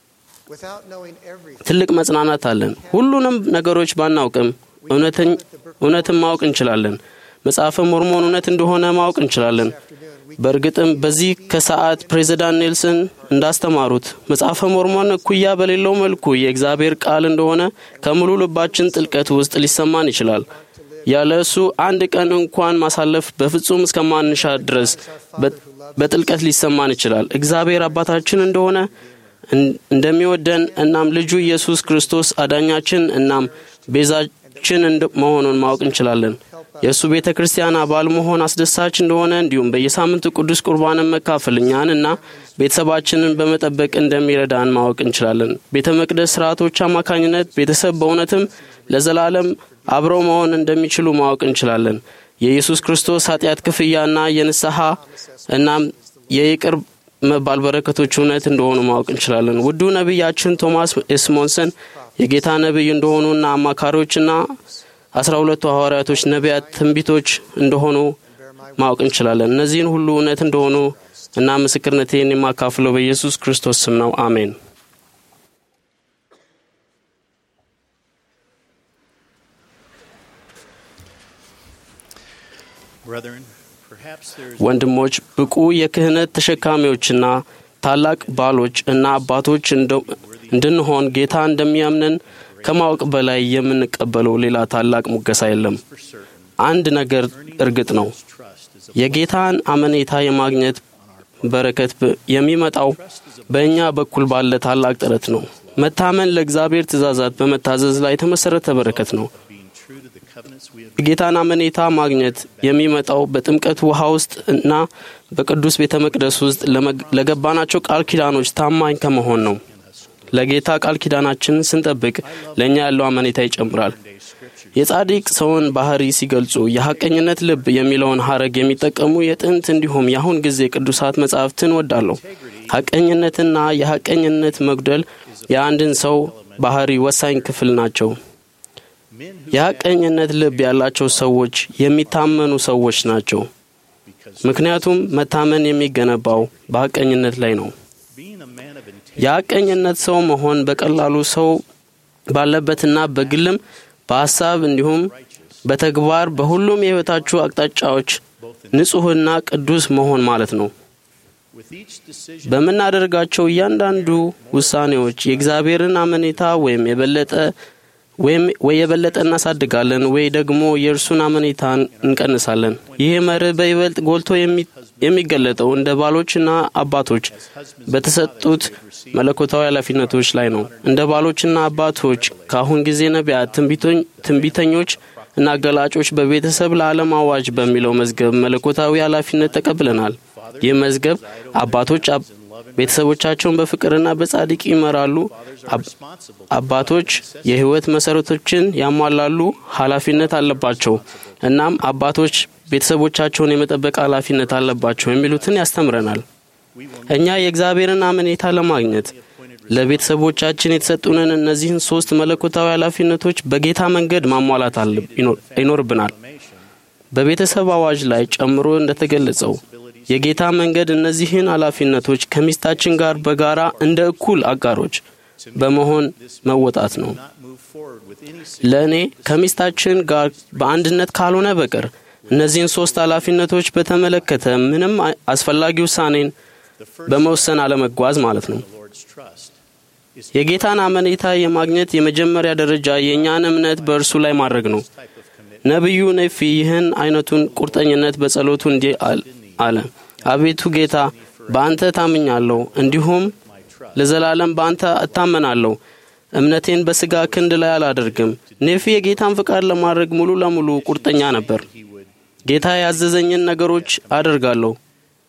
ትልቅ መጽናናት አለን። ሁሉንም ነገሮች ባናውቅም እውነትን ማወቅ እንችላለን። መጽሐፈ ሞርሞን እውነት እንደሆነ ማወቅ እንችላለን። በእርግጥም በዚህ ከሰዓት ፕሬዚዳንት ኔልሰን እንዳስተማሩት መጽሐፈ ሞርሞን እኩያ በሌለው መልኩ የእግዚአብሔር ቃል እንደሆነ ከሙሉ ልባችን ጥልቀት ውስጥ ሊሰማን ይችላል። ያለ እሱ አንድ ቀን እንኳን ማሳለፍ በፍጹም እስከማንሻ ድረስ በጥልቀት ሊሰማን ይችላል። እግዚአብሔር አባታችን እንደሆነ እንደሚወደን እናም ልጁ ኢየሱስ ክርስቶስ አዳኛችን እናም ቤዛችን መሆኑን ማወቅ እንችላለን። የእሱ ቤተ ክርስቲያን አባል መሆን አስደሳች እንደሆነ እንዲሁም በየሳምንቱ ቅዱስ ቁርባንን መካፈል እኛንና ቤተሰባችንን በመጠበቅ እንደሚረዳን ማወቅ እንችላለን። ቤተ መቅደስ ሥርዓቶች አማካኝነት ቤተሰብ በእውነትም ለዘላለም አብረው መሆን እንደሚችሉ ማወቅ እንችላለን። የኢየሱስ ክርስቶስ ኃጢአት ክፍያና የንስሐ እናም የይቅር መባል በረከቶች እውነት እንደሆኑ ማወቅ እንችላለን። ውዱ ነቢያችን ቶማስ ኤስ ሞንሰን የጌታ ነቢይ እንደሆኑና አማካሪዎችና አስራ ሁለቱ ሐዋርያቶች ነቢያት ትንቢቶች እንደሆኑ ማወቅ እንችላለን። እነዚህን ሁሉ እውነት እንደሆኑ እና ምስክርነቴን የማካፍለው በኢየሱስ ክርስቶስ ስም ነው። አሜን። ወንድሞች ብቁ የክህነት ተሸካሚዎችና ታላቅ ባሎች እና አባቶች እንድንሆን ጌታ እንደሚያምነን ከማወቅ በላይ የምንቀበለው ሌላ ታላቅ ሙገሳ የለም። አንድ ነገር እርግጥ ነው፣ የጌታን አመኔታ የማግኘት በረከት የሚመጣው በእኛ በኩል ባለ ታላቅ ጥረት ነው። መታመን ለእግዚአብሔር ትእዛዛት በመታዘዝ ላይ የተመሰረተ በረከት ነው። የጌታን አመኔታ ማግኘት የሚመጣው በጥምቀት ውሃ ውስጥ እና በቅዱስ ቤተ መቅደስ ውስጥ ለገባናቸው ቃል ኪዳኖች ታማኝ ከመሆን ነው። ለጌታ ቃል ኪዳናችንን ስንጠብቅ ለእኛ ያለው አመኔታ ይጨምራል። የጻድቅ ሰውን ባህሪ ሲገልጹ የሐቀኝነት ልብ የሚለውን ሐረግ የሚጠቀሙ የጥንት እንዲሁም የአሁን ጊዜ ቅዱሳት መጻሕፍትን ወዳለሁ። ሐቀኝነትና የሐቀኝነት መጉደል የአንድን ሰው ባህሪ ወሳኝ ክፍል ናቸው። የሐቀኝነት ልብ ያላቸው ሰዎች የሚታመኑ ሰዎች ናቸው። ምክንያቱም መታመን የሚገነባው በሐቀኝነት ላይ ነው። የሐቀኝነት ሰው መሆን በቀላሉ ሰው ባለበትና በግልም በሐሳብ እንዲሁም በተግባር በሁሉም የሕይወታችሁ አቅጣጫዎች ንጹሕና ቅዱስ መሆን ማለት ነው። በምናደርጋቸው እያንዳንዱ ውሳኔዎች የእግዚአብሔርን አመኔታ ወይም የበለጠ ወይም ወይ የበለጠ እናሳድጋለን ወይ ደግሞ የእርሱን አመኔታ እንቀንሳለን። ይህ መርህ በይበልጥ ጎልቶ የሚገለጠው እንደ ባሎችና አባቶች በተሰጡት መለኮታዊ ኃላፊነቶች ላይ ነው። እንደ ባሎችና አባቶች ከአሁን ጊዜ ነቢያት፣ ትንቢተኞች እና ገላጮች በቤተሰብ ለዓለም አዋጅ በሚለው መዝገብ መለኮታዊ ኃላፊነት ተቀብለናል። ይህ መዝገብ አባቶች ቤተሰቦቻቸውን በፍቅርና በጻድቅ ይመራሉ። አባቶች የሕይወት መሰረቶችን ያሟላሉ፣ ኃላፊነት አለባቸው። እናም አባቶች ቤተሰቦቻቸውን የመጠበቅ ኃላፊነት አለባቸው የሚሉትን ያስተምረናል። እኛ የእግዚአብሔርን አመኔታ ለማግኘት ለቤተሰቦቻችን የተሰጡንን እነዚህን ሶስት መለኮታዊ ኃላፊነቶች በጌታ መንገድ ማሟላት ይኖርብናል። በቤተሰብ አዋጅ ላይ ጨምሮ እንደተገለጸው የጌታ መንገድ እነዚህን ኃላፊነቶች ከሚስታችን ጋር በጋራ እንደ እኩል አጋሮች በመሆን መወጣት ነው። ለእኔ ከሚስታችን ጋር በአንድነት ካልሆነ በቀር እነዚህን ሶስት ኃላፊነቶች በተመለከተ ምንም አስፈላጊ ውሳኔን በመወሰን አለመጓዝ ማለት ነው። የጌታን አመኔታ የማግኘት የመጀመሪያ ደረጃ የእኛን እምነት በእርሱ ላይ ማድረግ ነው። ነቢዩ ኔፊ ይህን አይነቱን ቁርጠኝነት በጸሎቱ እንዲህ አለ። አቤቱ ጌታ በአንተ ታምኛለሁ፣ እንዲሁም ለዘላለም በአንተ እታመናለሁ። እምነቴን በሥጋ ክንድ ላይ አላደርግም። ኔፊ የጌታን ፍቃድ ለማድረግ ሙሉ ለሙሉ ቁርጠኛ ነበር። ጌታ ያዘዘኝን ነገሮች አደርጋለሁ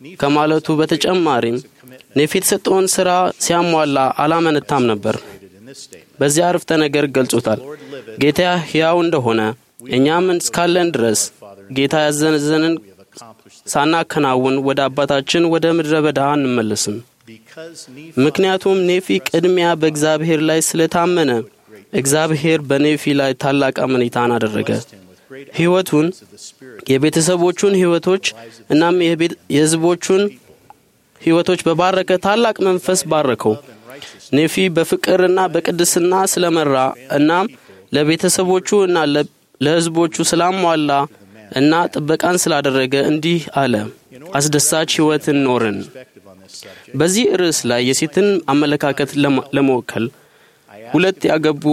ከማለቱ በተጨማሪም ኔፊ የተሰጠውን ሥራ ሲያሟላ አላመነታም ነበር። በዚህ አረፍተ ነገር ገልጾታል። ጌታ ሕያው እንደሆነ እኛም እስካለን ድረስ ጌታ ያዘዘንን ሳናከናውን ወደ አባታችን ወደ ምድረ በዳ አንመለስም። ምክንያቱም ኔፊ ቅድሚያ በእግዚአብሔር ላይ ስለታመነ እግዚአብሔር በኔፊ ላይ ታላቅ አመኔታን አደረገ። ሕይወቱን፣ የቤተሰቦቹን ሕይወቶች እናም የሕዝቦቹን ሕይወቶች በባረከ ታላቅ መንፈስ ባረከው። ኔፊ በፍቅርና በቅድስና ስለመራ እና ለቤተሰቦቹ እና ለሕዝቦቹ ስላሟላ እና ጥበቃን ስላደረገ እንዲህ አለ፣ አስደሳች ሕይወትን ኖርን። በዚህ ርዕስ ላይ የሴትን አመለካከት ለመወከል ሁለት ያገቡ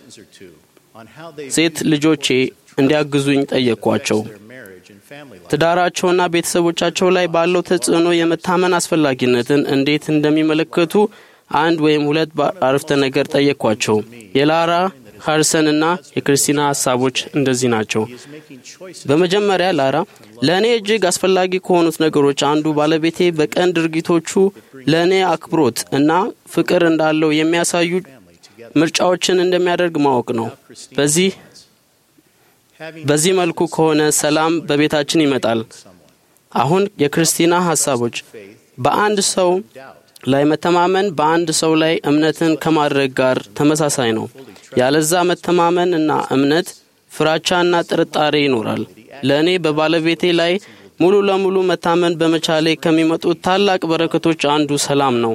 ሴት ልጆቼ እንዲያግዙኝ ጠየቅኳቸው። ትዳራቸውና ቤተሰቦቻቸው ላይ ባለው ተጽዕኖ የመታመን አስፈላጊነትን እንዴት እንደሚመለከቱ አንድ ወይም ሁለት አረፍተ ነገር ጠየቅኳቸው። የላራ ሃርሰንና የክሪስቲና ሐሳቦች እንደዚህ ናቸው። በመጀመሪያ ላራ፣ ለእኔ እጅግ አስፈላጊ ከሆኑት ነገሮች አንዱ ባለቤቴ በቀን ድርጊቶቹ ለእኔ አክብሮት እና ፍቅር እንዳለው የሚያሳዩ ምርጫዎችን እንደሚያደርግ ማወቅ ነው። በዚህ በዚህ መልኩ ከሆነ ሰላም በቤታችን ይመጣል። አሁን የክርስቲና ሐሳቦች በአንድ ሰው ላይ መተማመን በአንድ ሰው ላይ እምነትን ከማድረግ ጋር ተመሳሳይ ነው። ያለዛ መተማመን እና እምነት ፍራቻና ጥርጣሬ ይኖራል። ለእኔ በባለቤቴ ላይ ሙሉ ለሙሉ መታመን በመቻሌ ከሚመጡት ታላቅ በረከቶች አንዱ ሰላም ነው።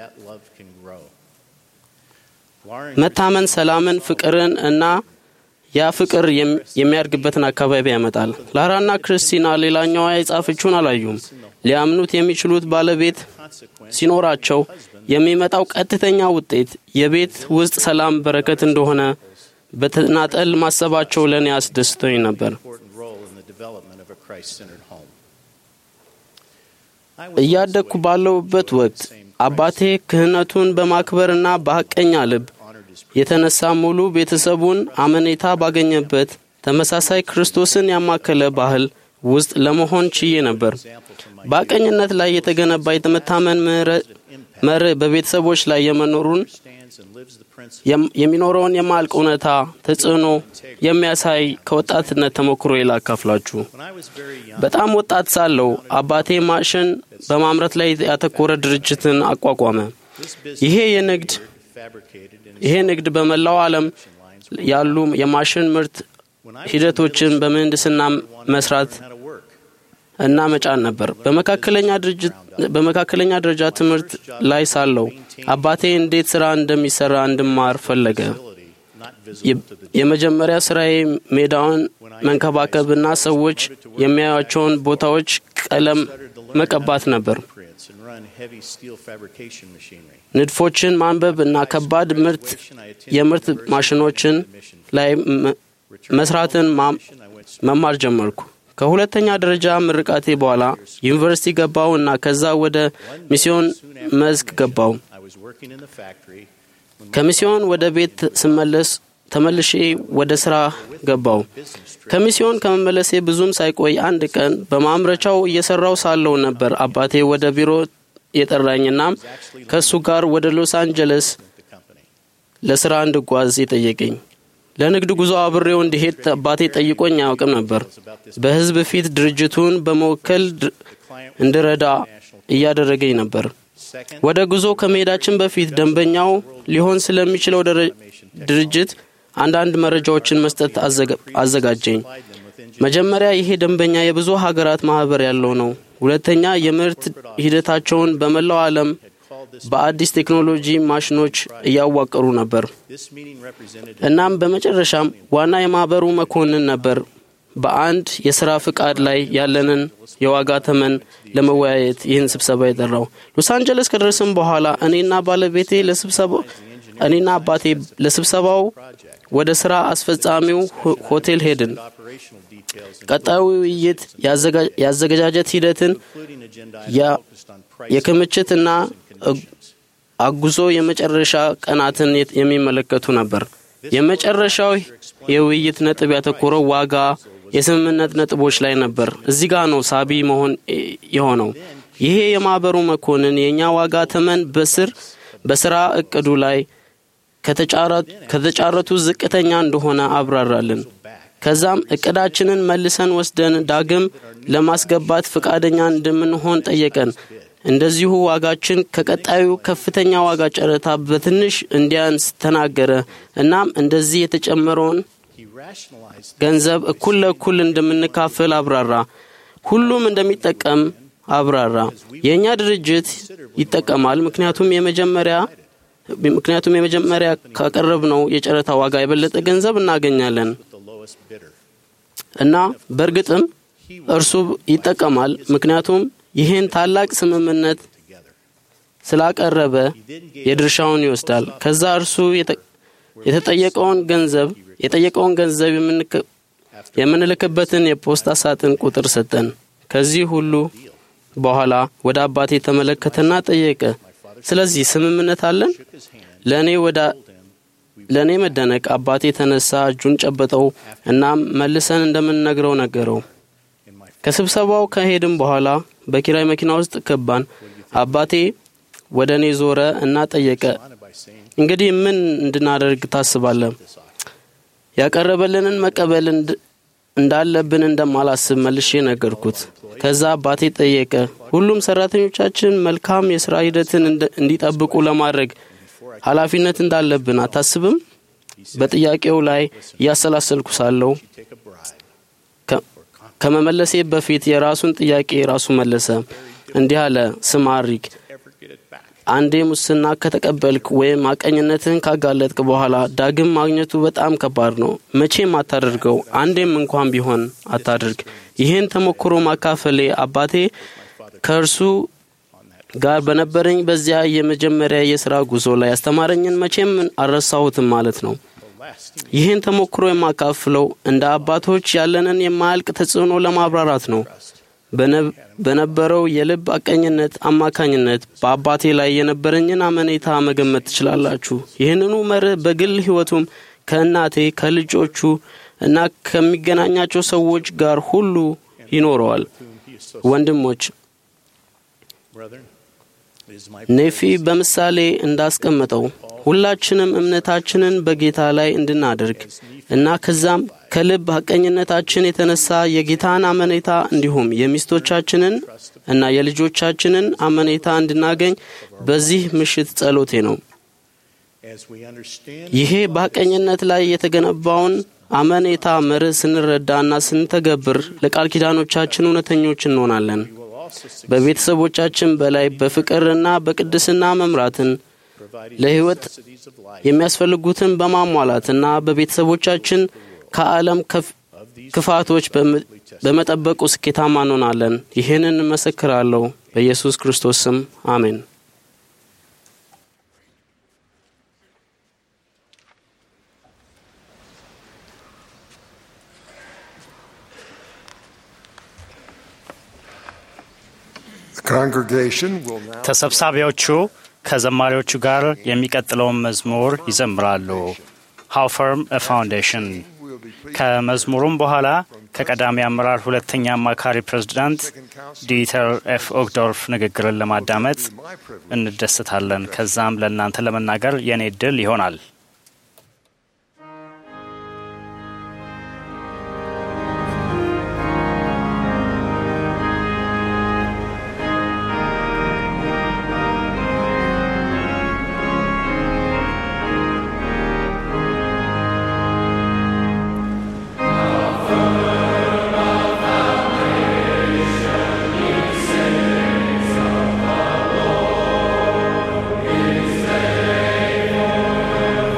መታመን ሰላምን፣ ፍቅርን እና ያ ፍቅር የሚያድግበትን አካባቢ ያመጣል። ላራና ክርስቲና ሌላኛዋ የጻፈችውን አላዩም። ሊያምኑት የሚችሉት ባለቤት ሲኖራቸው የሚመጣው ቀጥተኛ ውጤት የቤት ውስጥ ሰላም በረከት እንደሆነ በተናጠል ማሰባቸው ለኔ አስደስቶኝ ነበር። እያደግኩ ባለሁበት ወቅት አባቴ ክህነቱን በማክበርና በሐቀኛ ልብ የተነሳ ሙሉ ቤተሰቡን አመኔታ ባገኘበት ተመሳሳይ ክርስቶስን ያማከለ ባህል ውስጥ ለመሆን ችዬ ነበር። በሐቀኝነት ላይ የተገነባ የተመታመን መርህ በቤተሰቦች ላይ የመኖሩን የሚኖረውን የማልቅ እውነታ ተጽዕኖ የሚያሳይ ከወጣትነት ተሞክሮ ላካፍላችሁ። በጣም ወጣት ሳለሁ አባቴ ማሽን በማምረት ላይ ያተኮረ ድርጅትን አቋቋመ። ይሄ የንግድ ይሄ ንግድ በመላው ዓለም ያሉ የማሽን ምርት ሂደቶችን በምህንድስና መስራት እና መጫን ነበር። በመካከለኛ ድርጅት በመካከለኛ ደረጃ ትምህርት ላይ ሳለው አባቴ እንዴት ስራ እንደሚሰራ እንድማር ፈለገ። የመጀመሪያ ስራዬ ሜዳውን መንከባከብና ሰዎች የሚያዩቸውን ቦታዎች ቀለም መቀባት ነበር። ንድፎችን ማንበብ እና ከባድ ምርት የምርት ማሽኖችን ላይ መስራትን መማር ጀመርኩ። ከሁለተኛ ደረጃ ምርቃቴ በኋላ ዩኒቨርሲቲ ገባው እና ከዛ ወደ ሚስዮን መስክ ገባው። ከሚስዮን ወደ ቤት ስመለስ ተመልሼ ወደ ስራ ገባው። ከሚስዮን ከመመለሴ ብዙም ሳይቆይ አንድ ቀን በማምረቻው እየሰራው ሳለው ነበር አባቴ ወደ ቢሮ የጠራኝና ከሱ ጋር ወደ ሎስ አንጀለስ ለስራ እንድጓዝ የጠየቀኝ። ለንግድ ጉዞ አብሬው እንድሄድ አባቴ ጠይቆኝ አያውቅም ነበር። በህዝብ ፊት ድርጅቱን በመወከል እንድረዳ እያደረገኝ ነበር። ወደ ጉዞ ከመሄዳችን በፊት ደንበኛው ሊሆን ስለሚችለው ድርጅት አንዳንድ መረጃዎችን መስጠት አዘጋጀኝ። መጀመሪያ ይሄ ደንበኛ የብዙ ሀገራት ማህበር ያለው ነው። ሁለተኛ የምርት ሂደታቸውን በመላው ዓለም በአዲስ ቴክኖሎጂ ማሽኖች እያዋቀሩ ነበር። እናም በመጨረሻም ዋና የማህበሩ መኮንን ነበር። በአንድ የሥራ ፍቃድ ላይ ያለንን የዋጋ ተመን ለመወያየት ይህን ስብሰባ የጠራው። ሎስ አንጀለስ ከደረስን በኋላ እኔና ባለቤቴ ለስብሰባው እኔና አባቴ ለስብሰባው ወደ ሥራ አስፈጻሚው ሆቴል ሄድን። ቀጣዩ ውይይት ያዘጋጃጀት ሂደትን የክምችትና አጉዞ የመጨረሻ ቀናትን የሚመለከቱ ነበር። የመጨረሻው የውይይት ነጥብ ያተኮረው ዋጋ የስምምነት ነጥቦች ላይ ነበር። እዚህ ጋር ነው ሳቢ መሆን የሆነው። ይሄ የማህበሩ መኮንን የኛ ዋጋ ተመን በስር በስራ እቅዱ ላይ ከተጫረቱ ዝቅተኛ እንደሆነ አብራራልን። ከዛም እቅዳችንን መልሰን ወስደን ዳግም ለማስገባት ፈቃደኛ እንደምንሆን ጠየቀን። እንደዚሁ ዋጋችን ከቀጣዩ ከፍተኛ ዋጋ ጨረታ በትንሽ እንዲያንስ ተናገረ። እናም እንደዚህ የተጨመረውን ገንዘብ እኩል ለእኩል እንደምንካፈል አብራራ። ሁሉም እንደሚጠቀም አብራራ። የኛ ድርጅት ይጠቀማል ምክንያቱም የመጀመሪያ ምክንያቱም የመጀመሪያ ካቀረብነው የጨረታ ዋጋ የበለጠ ገንዘብ እናገኛለን። እና በእርግጥም እርሱ ይጠቀማል ምክንያቱም ይህን ታላቅ ስምምነት ስላቀረበ የድርሻውን ይወስዳል። ከዛ እርሱ የተጠየቀውን ገንዘብ የጠየቀውን ገንዘብ የምንልክበትን የፖስታ ሳጥን ቁጥር ሰጠን። ከዚህ ሁሉ በኋላ ወደ አባቴ ተመለከተና ጠየቀ፣ ስለዚህ ስምምነት አለን? ለኔ ወደ ለኔ መደነቅ አባቴ ተነሳ፣ እጁን ጨበጠው እና መልሰን እንደምንነግረው ነገረው። ከስብሰባው ከሄድን በኋላ በኪራይ መኪና ውስጥ ገባን። አባቴ ወደ እኔ ዞረ እና ጠየቀ፣ እንግዲህ ምን እንድናደርግ ታስባለህ? ያቀረበልንን መቀበል እንዳለብን እንደማላስብ መልሼ ነገርኩት። ከዛ አባቴ ጠየቀ፣ ሁሉም ሰራተኞቻችን መልካም የሥራ ሂደትን እንዲጠብቁ ለማድረግ ኃላፊነት እንዳለብን አታስብም? በጥያቄው ላይ ያሰላሰልኩ ሳለው ከመመለሴ በፊት የራሱን ጥያቄ ራሱ መለሰ። እንዲህ አለ፣ ስማ ሪክ፣ አንዴ ሙስና ከተቀበልክ ወይም አቀኝነትህን ካጋለጥክ በኋላ ዳግም ማግኘቱ በጣም ከባድ ነው። መቼም አታደርገው፣ አንዴም እንኳን ቢሆን አታድርግ። ይህን ተሞክሮ ማካፈሌ አባቴ ከእርሱ ጋር በነበረኝ በዚያ የመጀመሪያ የሥራ ጉዞ ላይ ያስተማረኝን መቼም አልረሳሁትም ማለት ነው። ይህን ተሞክሮ የማካፍለው እንደ አባቶች ያለንን የማያልቅ ተጽዕኖ ለማብራራት ነው። በነበረው የልብ አቀኝነት አማካኝነት በአባቴ ላይ የነበረኝን አመኔታ መገመት ትችላላችሁ። ይህንኑ መርህ በግል ሕይወቱም ከእናቴ ከልጆቹ እና ከሚገናኛቸው ሰዎች ጋር ሁሉ ይኖረዋል። ወንድሞች፣ ኔፊ በምሳሌ እንዳስቀመጠው ሁላችንም እምነታችንን በጌታ ላይ እንድናደርግ እና ከዛም ከልብ ሐቀኝነታችን የተነሳ የጌታን አመኔታ እንዲሁም የሚስቶቻችንን እና የልጆቻችንን አመኔታ እንድናገኝ በዚህ ምሽት ጸሎቴ ነው። ይሄ በሐቀኝነት ላይ የተገነባውን አመኔታ መርህ ስንረዳና ስንተገብር ለቃል ኪዳኖቻችን እውነተኞች እንሆናለን። በቤተሰቦቻችን በላይ በፍቅርና በቅድስና መምራትን ለሕይወት የሚያስፈልጉትን በማሟላትና በቤተሰቦቻችን ከዓለም ክፋቶች በመጠበቁ ስኬታማ እንሆናለን። ይህንን እመሰክራለሁ በኢየሱስ ክርስቶስ ስም አሜን። ተሰብሳቢዎቹ ከዘማሪዎቹ ጋር የሚቀጥለውን መዝሙር ይዘምራሉ። How Firm a Foundation። ከመዝሙሩም በኋላ ከቀዳሚ አመራር ሁለተኛ አማካሪ ፕሬዝዳንት ዲተር ኤፍ ኦግዶርፍ ንግግርን ለማዳመጥ እንደሰታለን። ከዛም ለእናንተ ለመናገር የኔ ዕድል ይሆናል። Faithful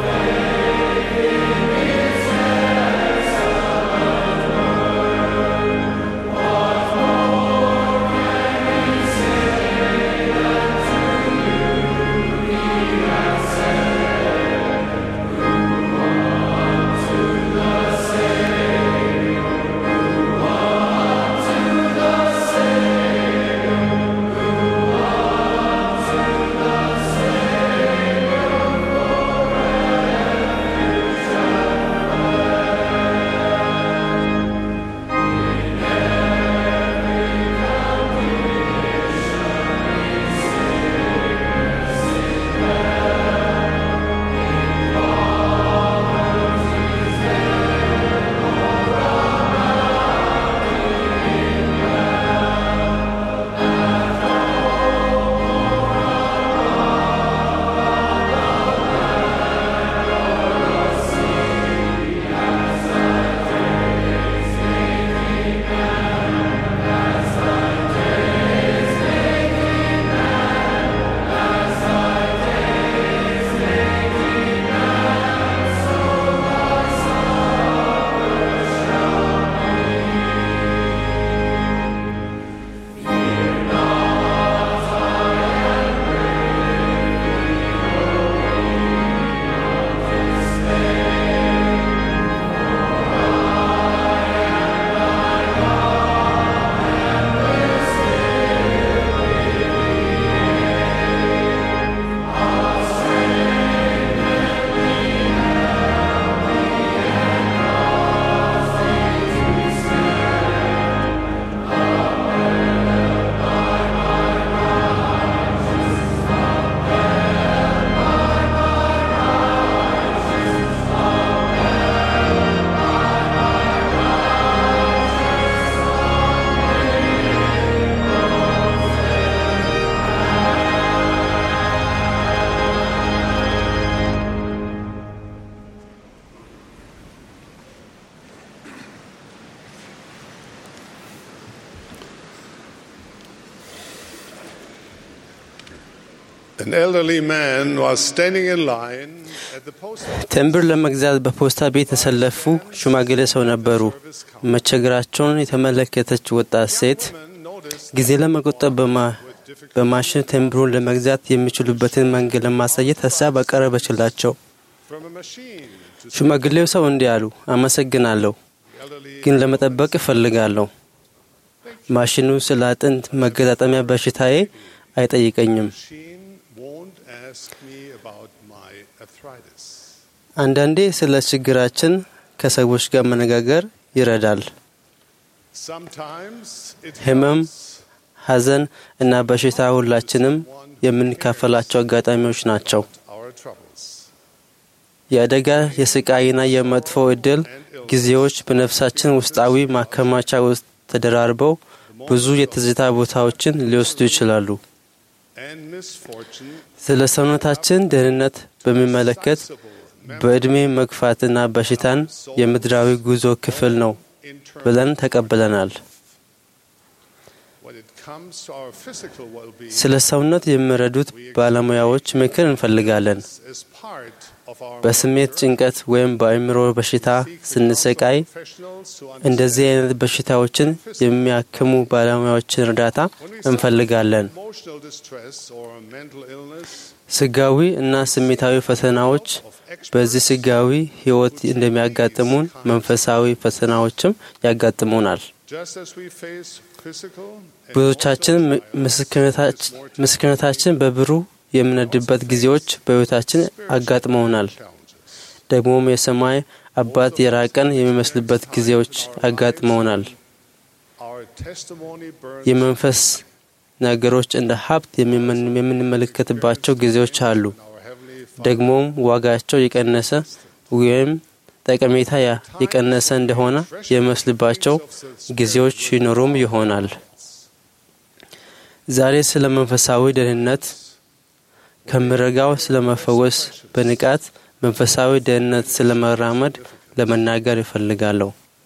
An elderly man was standing in line at the post office. ቴምብር ለመግዛት በፖስታ ቤት የተሰለፉ ሽማግሌ ሰው ነበሩ። መቸገራቸውን የተመለከተች ወጣት ሴት ጊዜ ለመቆጠብ በማሽን ቴምብሩን ለመግዛት የሚችሉበትን መንገድ ለማሳየት ሐሳብ አቀረበችላቸው። ሽማግሌው ሰው እንዲህ አሉ፣ አመሰግናለሁ፣ ግን ለመጠበቅ እፈልጋለሁ። ማሽኑ ስለ አጥንት መገጣጠሚያ በሽታዬ አይጠይቀኝም። አንዳንዴ ስለ ችግራችን ከሰዎች ጋር መነጋገር ይረዳል። ህመም፣ ሐዘን እና በሽታ ሁላችንም የምንካፈላቸው አጋጣሚዎች ናቸው። የአደጋ የስቃይና የመጥፎ ዕድል ጊዜዎች በነፍሳችን ውስጣዊ ማከማቻ ውስጥ ተደራርበው ብዙ የትዝታ ቦታዎችን ሊወስዱ ይችላሉ። ስለ ሰውነታችን ደህንነት በሚመለከት በዕድሜ መግፋትና በሽታን የምድራዊ ጉዞ ክፍል ነው ብለን ተቀብለናል። ስለ ሰውነት የሚረዱት ባለሙያዎች ምክር እንፈልጋለን። በስሜት ጭንቀት ወይም በአእምሮ በሽታ ስንሰቃይ እንደዚህ አይነት በሽታዎችን የሚያክሙ ባለሙያዎችን እርዳታ እንፈልጋለን። ስጋዊ እና ስሜታዊ ፈተናዎች በዚህ ስጋዊ ህይወት እንደሚያጋጥሙን መንፈሳዊ ፈተናዎችም ያጋጥሙናል። ብዙዎቻችን ምስክርነታችን በብሩህ የምንድበት ጊዜዎች በህይወታችን አጋጥመውናል። ደግሞም የሰማይ አባት የራቀን የሚመስልበት ጊዜዎች አጋጥመውናል። የመንፈስ ነገሮች እንደ ሀብት የምንመለከትባቸው ጊዜዎች አሉ። ደግሞም ዋጋቸው የቀነሰ ወይም ጠቀሜታ የቀነሰ እንደሆነ የሚመስልባቸው ጊዜዎች ይኖሩም ይሆናል። ዛሬ ስለ መንፈሳዊ ደህንነት ከምረጋው ስለመፈወስ በንቃት መንፈሳዊ ደህንነት ስለመራመድ ለመናገር ይፈልጋለሁ።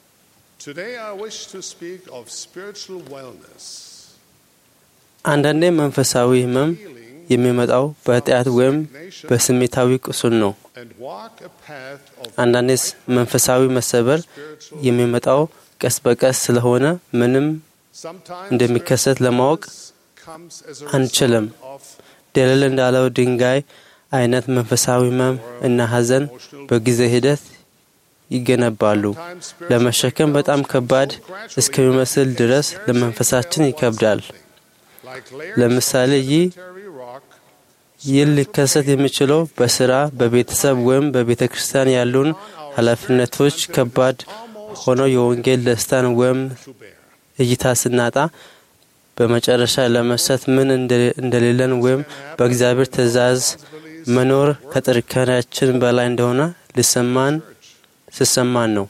አንዳንዴ መንፈሳዊ ህመም የሚመጣው በኃጢአት ወይም በስሜታዊ ቁስል ነው። አንዳንዴ መንፈሳዊ መሰበር የሚመጣው ቀስ በቀስ ስለሆነ ምንም እንደሚከሰት ለማወቅ አንችልም። ደለል እንዳለው ድንጋይ አይነት መንፈሳዊ ህመም እና ሐዘን በጊዜ ሂደት ይገነባሉ። ለመሸከም በጣም ከባድ እስከሚመስል ድረስ ለመንፈሳችን ይከብዳል። ለምሳሌ ይህ ይህ ሊከሰት የሚችለው በስራ፣ በቤተሰብ ወይም በቤተክርስቲያን ያሉን ኃላፊነቶች ከባድ ሆነው የወንጌል ደስታን ወይም እይታ ስናጣ በመጨረሻ ለመስጠት ምን እንደሌለን ወይም በእግዚአብሔር ትእዛዝ መኖር ከጥንካሬያችን በላይ እንደሆነ ሊሰማን ሲሰማን ነው።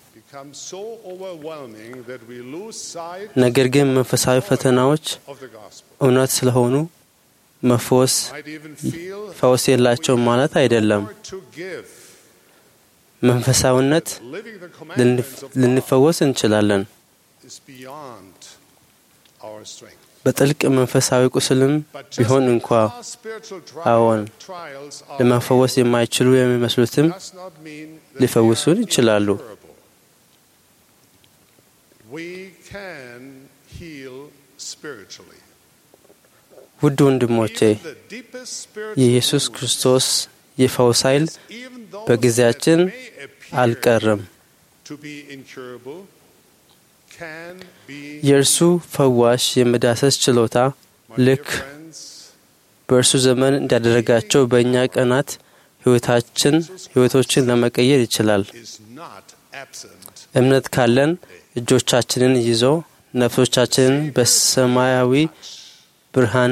ነገር ግን መንፈሳዊ ፈተናዎች እውነት ስለሆኑ መፈወስ ፈውስ የላቸውም ማለት አይደለም። መንፈሳዊነት ልንፈወስ እንችላለን። በጥልቅ መንፈሳዊ ቁስልም ቢሆን እንኳ አዎን ለመፈወስ የማይችሉ የሚመስሉትም ሊፈውሱን ይችላሉ። ውድ ወንድሞቼ፣ የኢየሱስ ክርስቶስ የፈውስ ኃይል በጊዜያችን አልቀረም። የእርሱ ፈዋሽ የመዳሰስ ችሎታ ልክ በእርሱ ዘመን እንዳደረጋቸው በእኛ ቀናት ሕይወታችን ሕይወቶችን ለመቀየር ይችላል። እምነት ካለን እጆቻችንን ይዞ ነፍሶቻችንን በሰማያዊ ብርሃን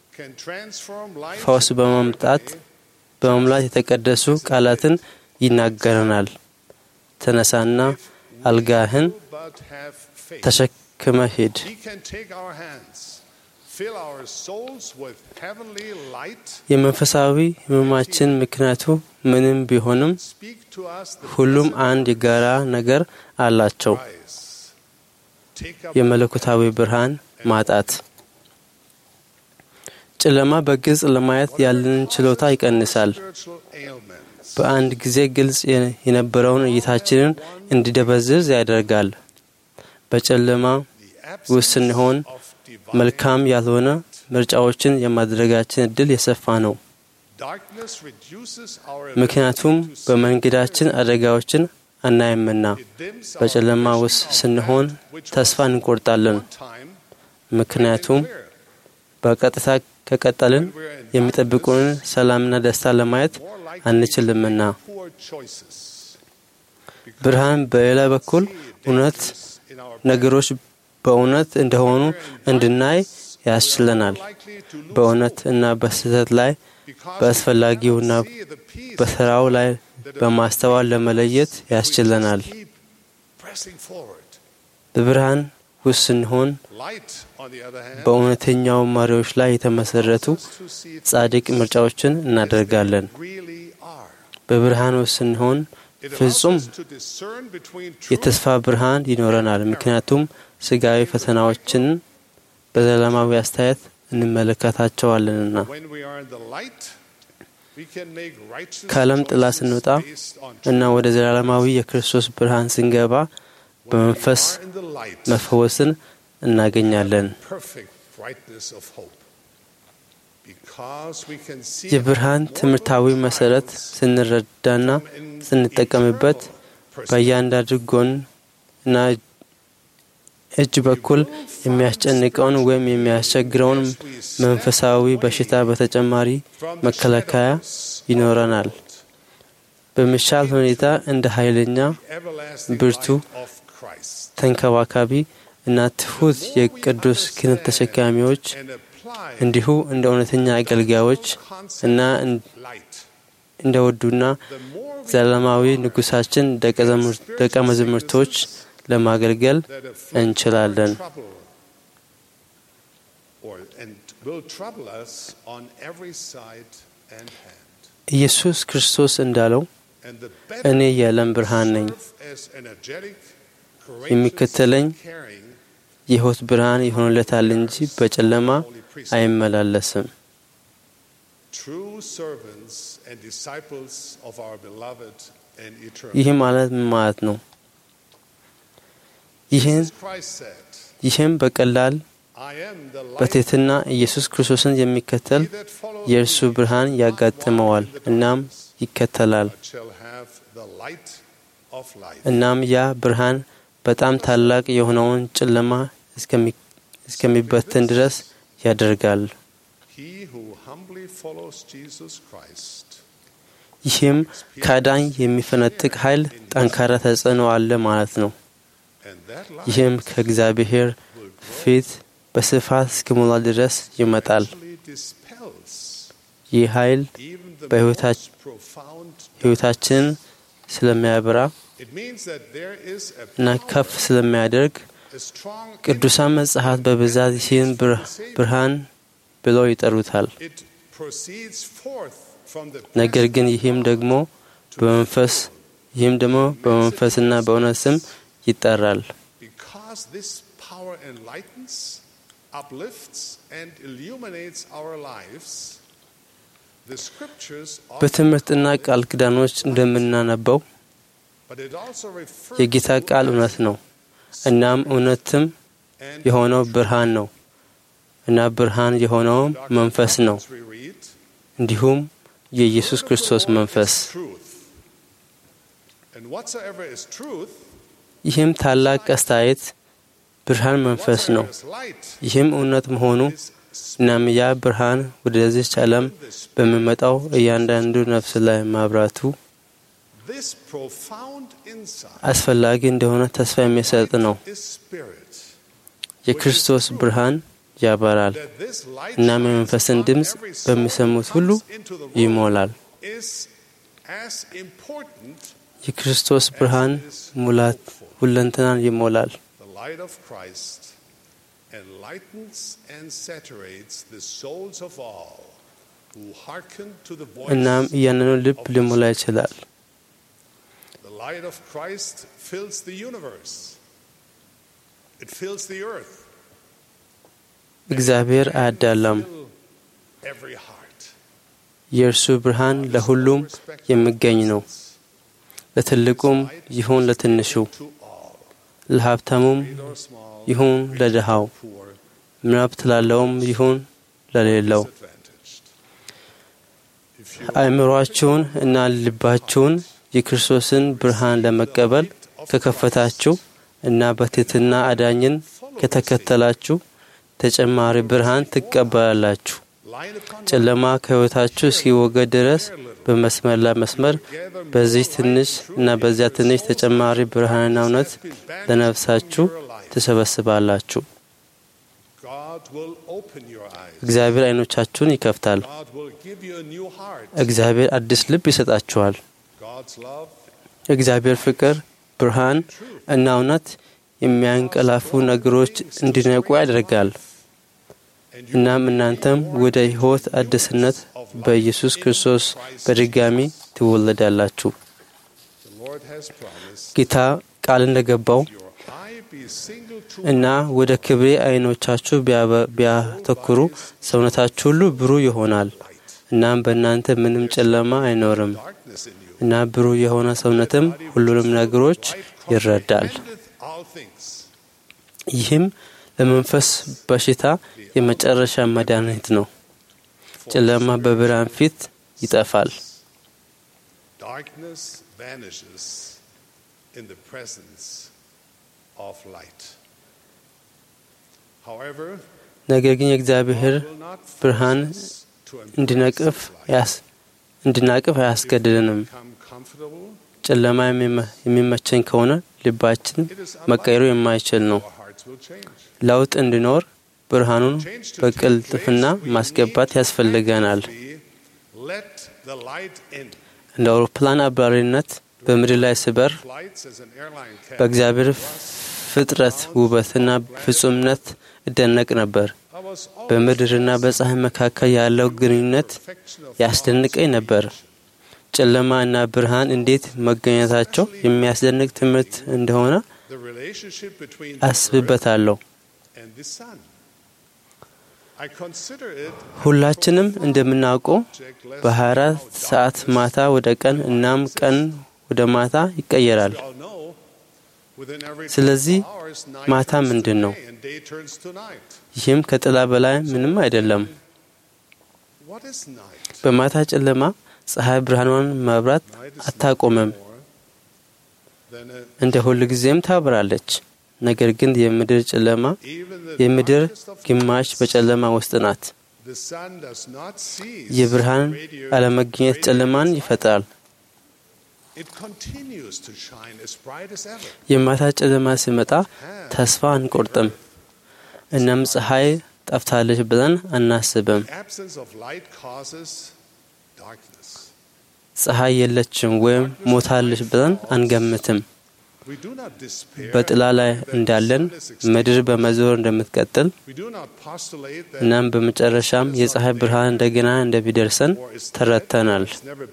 ፈውስ በማምጣት በመምላት የተቀደሱ ቃላትን ይናገረናል። ተነሳና አልጋህን ተሸክመ ሂድ። የመንፈሳዊ ህመማችን ምክንያቱ ምንም ቢሆንም ሁሉም አንድ የጋራ ነገር አላቸው። የመለኮታዊ ብርሃን ማጣት። ጨለማ በግልጽ ለማየት ያለንን ችሎታ ይቀንሳል። በአንድ ጊዜ ግልጽ የነበረውን እይታችንን እንዲደበዝዝ ያደርጋል። በጨለማ ውስጥ ስንሆን መልካም ያልሆነ ምርጫዎችን የማድረጋችን እድል የሰፋ ነው። ምክንያቱም በመንገዳችን አደጋዎችን አናይምና። በጨለማ ውስጥ ስንሆን ተስፋ እንቆርጣለን። ምክንያቱም በቀጥታ ከቀጠልን የሚጠብቁንን ሰላምና ደስታ ለማየት አንችልምና። ብርሃን በሌላ በኩል እውነት ነገሮች በእውነት እንደሆኑ እንድናይ ያስችለናል። በእውነት እና በስህተት ላይ በአስፈላጊውና በሥራው ላይ በማስተዋል ለመለየት ያስችለናል። በብርሃን ውስጥ ስንሆን በእውነተኛው መሪዎች ላይ የተመሰረቱ ጻድቅ ምርጫዎችን እናደርጋለን። በብርሃን ውስጥ ስንሆን ፍጹም የተስፋ ብርሃን ይኖረናል። ምክንያቱም ሥጋዊ ፈተናዎችን በዘላለማዊ አስተያየት እንመለከታቸዋለንና። ከዓለም ጥላ ስንወጣ እና ወደ ዘላለማዊ የክርስቶስ ብርሃን ስንገባ በመንፈስ መፈወስን እናገኛለን። የብርሃን ትምህርታዊ መሰረት ስንረዳና ስንጠቀምበት በእያንዳንዱ ጎን እና እጅ በኩል የሚያስጨንቀውን ወይም የሚያስቸግረውን መንፈሳዊ በሽታ በተጨማሪ መከላከያ ይኖረናል። በሚሻል ሁኔታ እንደ ኃይለኛ፣ ብርቱ፣ ተንከባካቢ እና ትሑት የቅዱስ ክህነት ተሸካሚዎች እንዲሁ እንደ እውነተኛ አገልጋዮች እና እንደ ወዱና ዘላለማዊ ንጉሳችን ደቀ መዛሙርቶች ለማገልገል እንችላለን። ኢየሱስ ክርስቶስ እንዳለው እኔ የዓለም ብርሃን ነኝ፣ የሚከተለኝ የሕይወት ብርሃን ይሆንለታል እንጂ በጨለማ አይመላለስም። ይህ ማለት ምን ማለት ነው? ይህን ይህም በቀላል በትሕትና ኢየሱስ ክርስቶስን የሚከተል የእርሱ ብርሃን ያጋጥመዋል እናም ይከተላል። እናም ያ ብርሃን በጣም ታላቅ የሆነውን ጨለማ እስከሚበትን ድረስ ያደርጋል። ይህም ከአዳኝ የሚፈነጥቅ ኃይል ጠንካራ ተጽዕኖ አለ ማለት ነው። ይህም ከእግዚአብሔር ፊት በስፋት እስኪሞላ ድረስ ይመጣል። ይህ ኃይል በሕይወታችን ስለሚያበራ እና ከፍ ስለሚያደርግ ቅዱሳን መጻሕፍት በብዛት ይህን ብርሃን ብለው ይጠሩታል። ነገር ግን ይህም ደግሞ በመንፈስ ይህም ደግሞ በመንፈስና በእውነት ስም ይጠራል። በትምህርትና ቃል ኪዳኖች እንደምናነበው የጌታ ቃል እውነት ነው። እናም እውነትም የሆነው ብርሃን ነው እና ብርሃን የሆነውም መንፈስ ነው፣ እንዲሁም የኢየሱስ ክርስቶስ መንፈስ። ይህም ታላቅ አስተያየት ብርሃን መንፈስ ነው። ይህም እውነት መሆኑ እናም ያ ብርሃን ወደዚች ዓለም በሚመጣው እያንዳንዱ ነፍስ ላይ ማብራቱ አስፈላጊ እንደሆነ ተስፋ የሚሰጥ ነው። የክርስቶስ ብርሃን ያበራል እናም የመንፈስን ድምፅ በሚሰሙት ሁሉ ይሞላል። የክርስቶስ ብርሃን ሙላት ሁለንተናን ይሞላል። እናም እያንኑ ልብ ሊሞላ ይችላል። እግዚአብሔር አያዳላም። every heart. የእርሱ ብርሃን ለሁሉም የሚገኝ ነው። ለትልቁም ይሁን ለትንሹ፣ ለሀብታሙም ይሁን ለድሃው፣ መብት ላለውም ይሁን ለሌለው። አእምሮአችሁን እና ልባችሁን የክርስቶስን ብርሃን ለመቀበል ከከፈታችሁ እና በትሕትና አዳኝን ከተከተላችሁ ተጨማሪ ብርሃን ትቀበላላችሁ። ጨለማ ከሕይወታችሁ እስኪወገድ ድረስ በመስመር ለመስመር በዚህ ትንሽ እና በዚያ ትንሽ ተጨማሪ ብርሃንና እውነት ለነፍሳችሁ ትሰበስባላችሁ። እግዚአብሔር ዓይኖቻችሁን ይከፍታል። እግዚአብሔር አዲስ ልብ ይሰጣችኋል። እግዚአብሔር ፍቅር፣ ብርሃን እና እውነት የሚያንቀላፉ ነገሮች እንዲነቁ ያደርጋል። እናም እናንተም ወደ ሕይወት አዲስነት በኢየሱስ ክርስቶስ በድጋሚ ትወለዳላችሁ። ጌታ ቃል እንደገባው እና ወደ ክብሬ ዓይኖቻችሁ ቢያተኩሩ ሰውነታችሁ ሁሉ ብሩህ ይሆናል። እናም በእናንተ ምንም ጨለማ አይኖርም እና ብሩህ የሆነ ሰውነትም ሁሉንም ነገሮች ይረዳል። ይህም ለመንፈስ በሽታ የመጨረሻ መድኃኒት ነው። ጨለማ በብርሃን ፊት ይጠፋል። Darkness vanishes in the presence of light. However, ነገር ግን የእግዚአብሔር ብርሃን እንድንቀፍ ያስ እንድናቀፍ አያስገድደንም። ጨለማ የሚመቸን ከሆነ ልባችን መቀየሩ የማይችል ነው። ለውጥ እንዲኖር ብርሃኑን በቅልጥፍና ማስገባት ያስፈልገናል። እንደ አውሮፕላን አብራሪነት በምድር ላይ ስበር በእግዚአብሔር ፍጥረት ውበትና ፍጹምነት እደነቅ ነበር። በምድርና በፀሐይ መካከል ያለው ግንኙነት ያስደንቀኝ ነበር። ጨለማ እና ብርሃን እንዴት መገኘታቸው የሚያስደንቅ ትምህርት እንደሆነ አስብበታለሁ። ሁላችንም እንደምናውቀው በሃያ አራት ሰዓት ማታ ወደ ቀን እናም ቀን ወደ ማታ ይቀየራል። ስለዚህ ማታ ምንድን ነው? ይህም ከጥላ በላይ ምንም አይደለም። በማታ ጨለማ ፀሐይ ብርሃኗን ማብራት አታቆምም። እንደ ሁል ጊዜም ታበራለች። ነገር ግን የምድር ጨለማ የምድር ግማሽ በጨለማ ውስጥ ናት። የብርሃን አለመገኘት ጨለማን ይፈጥራል። የማታ ጨለማ ሲመጣ ተስፋ አንቆርጥም። እናም ፀሐይ ጠፍታለች ብለን አናስብም። ፀሐይ የለችም ወይም ሞታለች ብለን አንገምትም። በጥላ ላይ እንዳለን ምድር በመዞር እንደምትቀጥል እናም በመጨረሻም የፀሐይ ብርሃን እንደገና እንደሚደርሰን ተረድተናል።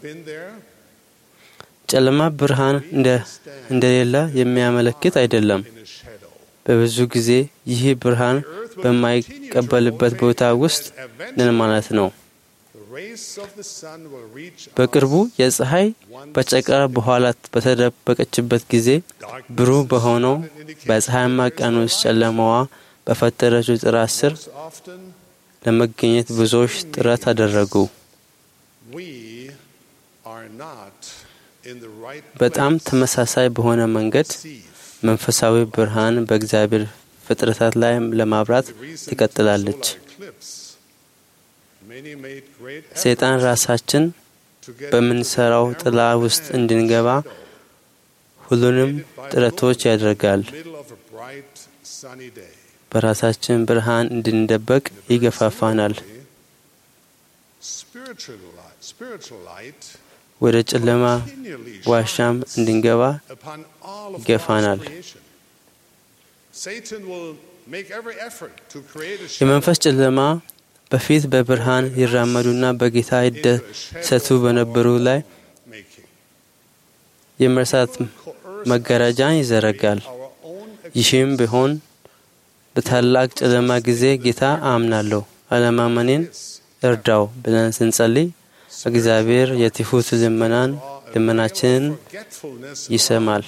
ጨለማ ብርሃን እንደሌለ የሚያመለክት አይደለም። በብዙ ጊዜ ይህ ብርሃን በማይቀበልበት ቦታ ውስጥ ነን ማለት ነው። በቅርቡ የፀሐይ በጨረቃ በኋላ በተደበቀችበት ጊዜ ብሩህ በሆነው በፀሐያማ ቀን ውስጥ ጨለማዋ በፈጠረችው ጥላ ስር ለመገኘት ብዙዎች ጥረት አደረጉ። በጣም ተመሳሳይ በሆነ መንገድ መንፈሳዊ ብርሃን በእግዚአብሔር ፍጥረታት ላይ ለማብራት ትቀጥላለች። ሰይጣን ራሳችን በምንሰራው ጥላ ውስጥ እንድንገባ ሁሉንም ጥረቶች ያደርጋል። በራሳችን ብርሃን እንድንደበቅ ይገፋፋናል። ወደ ጨለማ ዋሻም እንድንገባ ይገፋናል። የመንፈስ ጨለማ በፊት በብርሃን ይራመዱና በጌታ ይደሰቱ በነበሩ ላይ የመርሳት መጋረጃን ይዘረጋል። ይህም ቢሆን በታላቅ ጨለማ ጊዜ ጌታ አምናለሁ አለማመኔን እርዳው ብለን ስንጸልይ እግዚአብሔር የትሑት ልመናን ልመናችንን ይሰማል።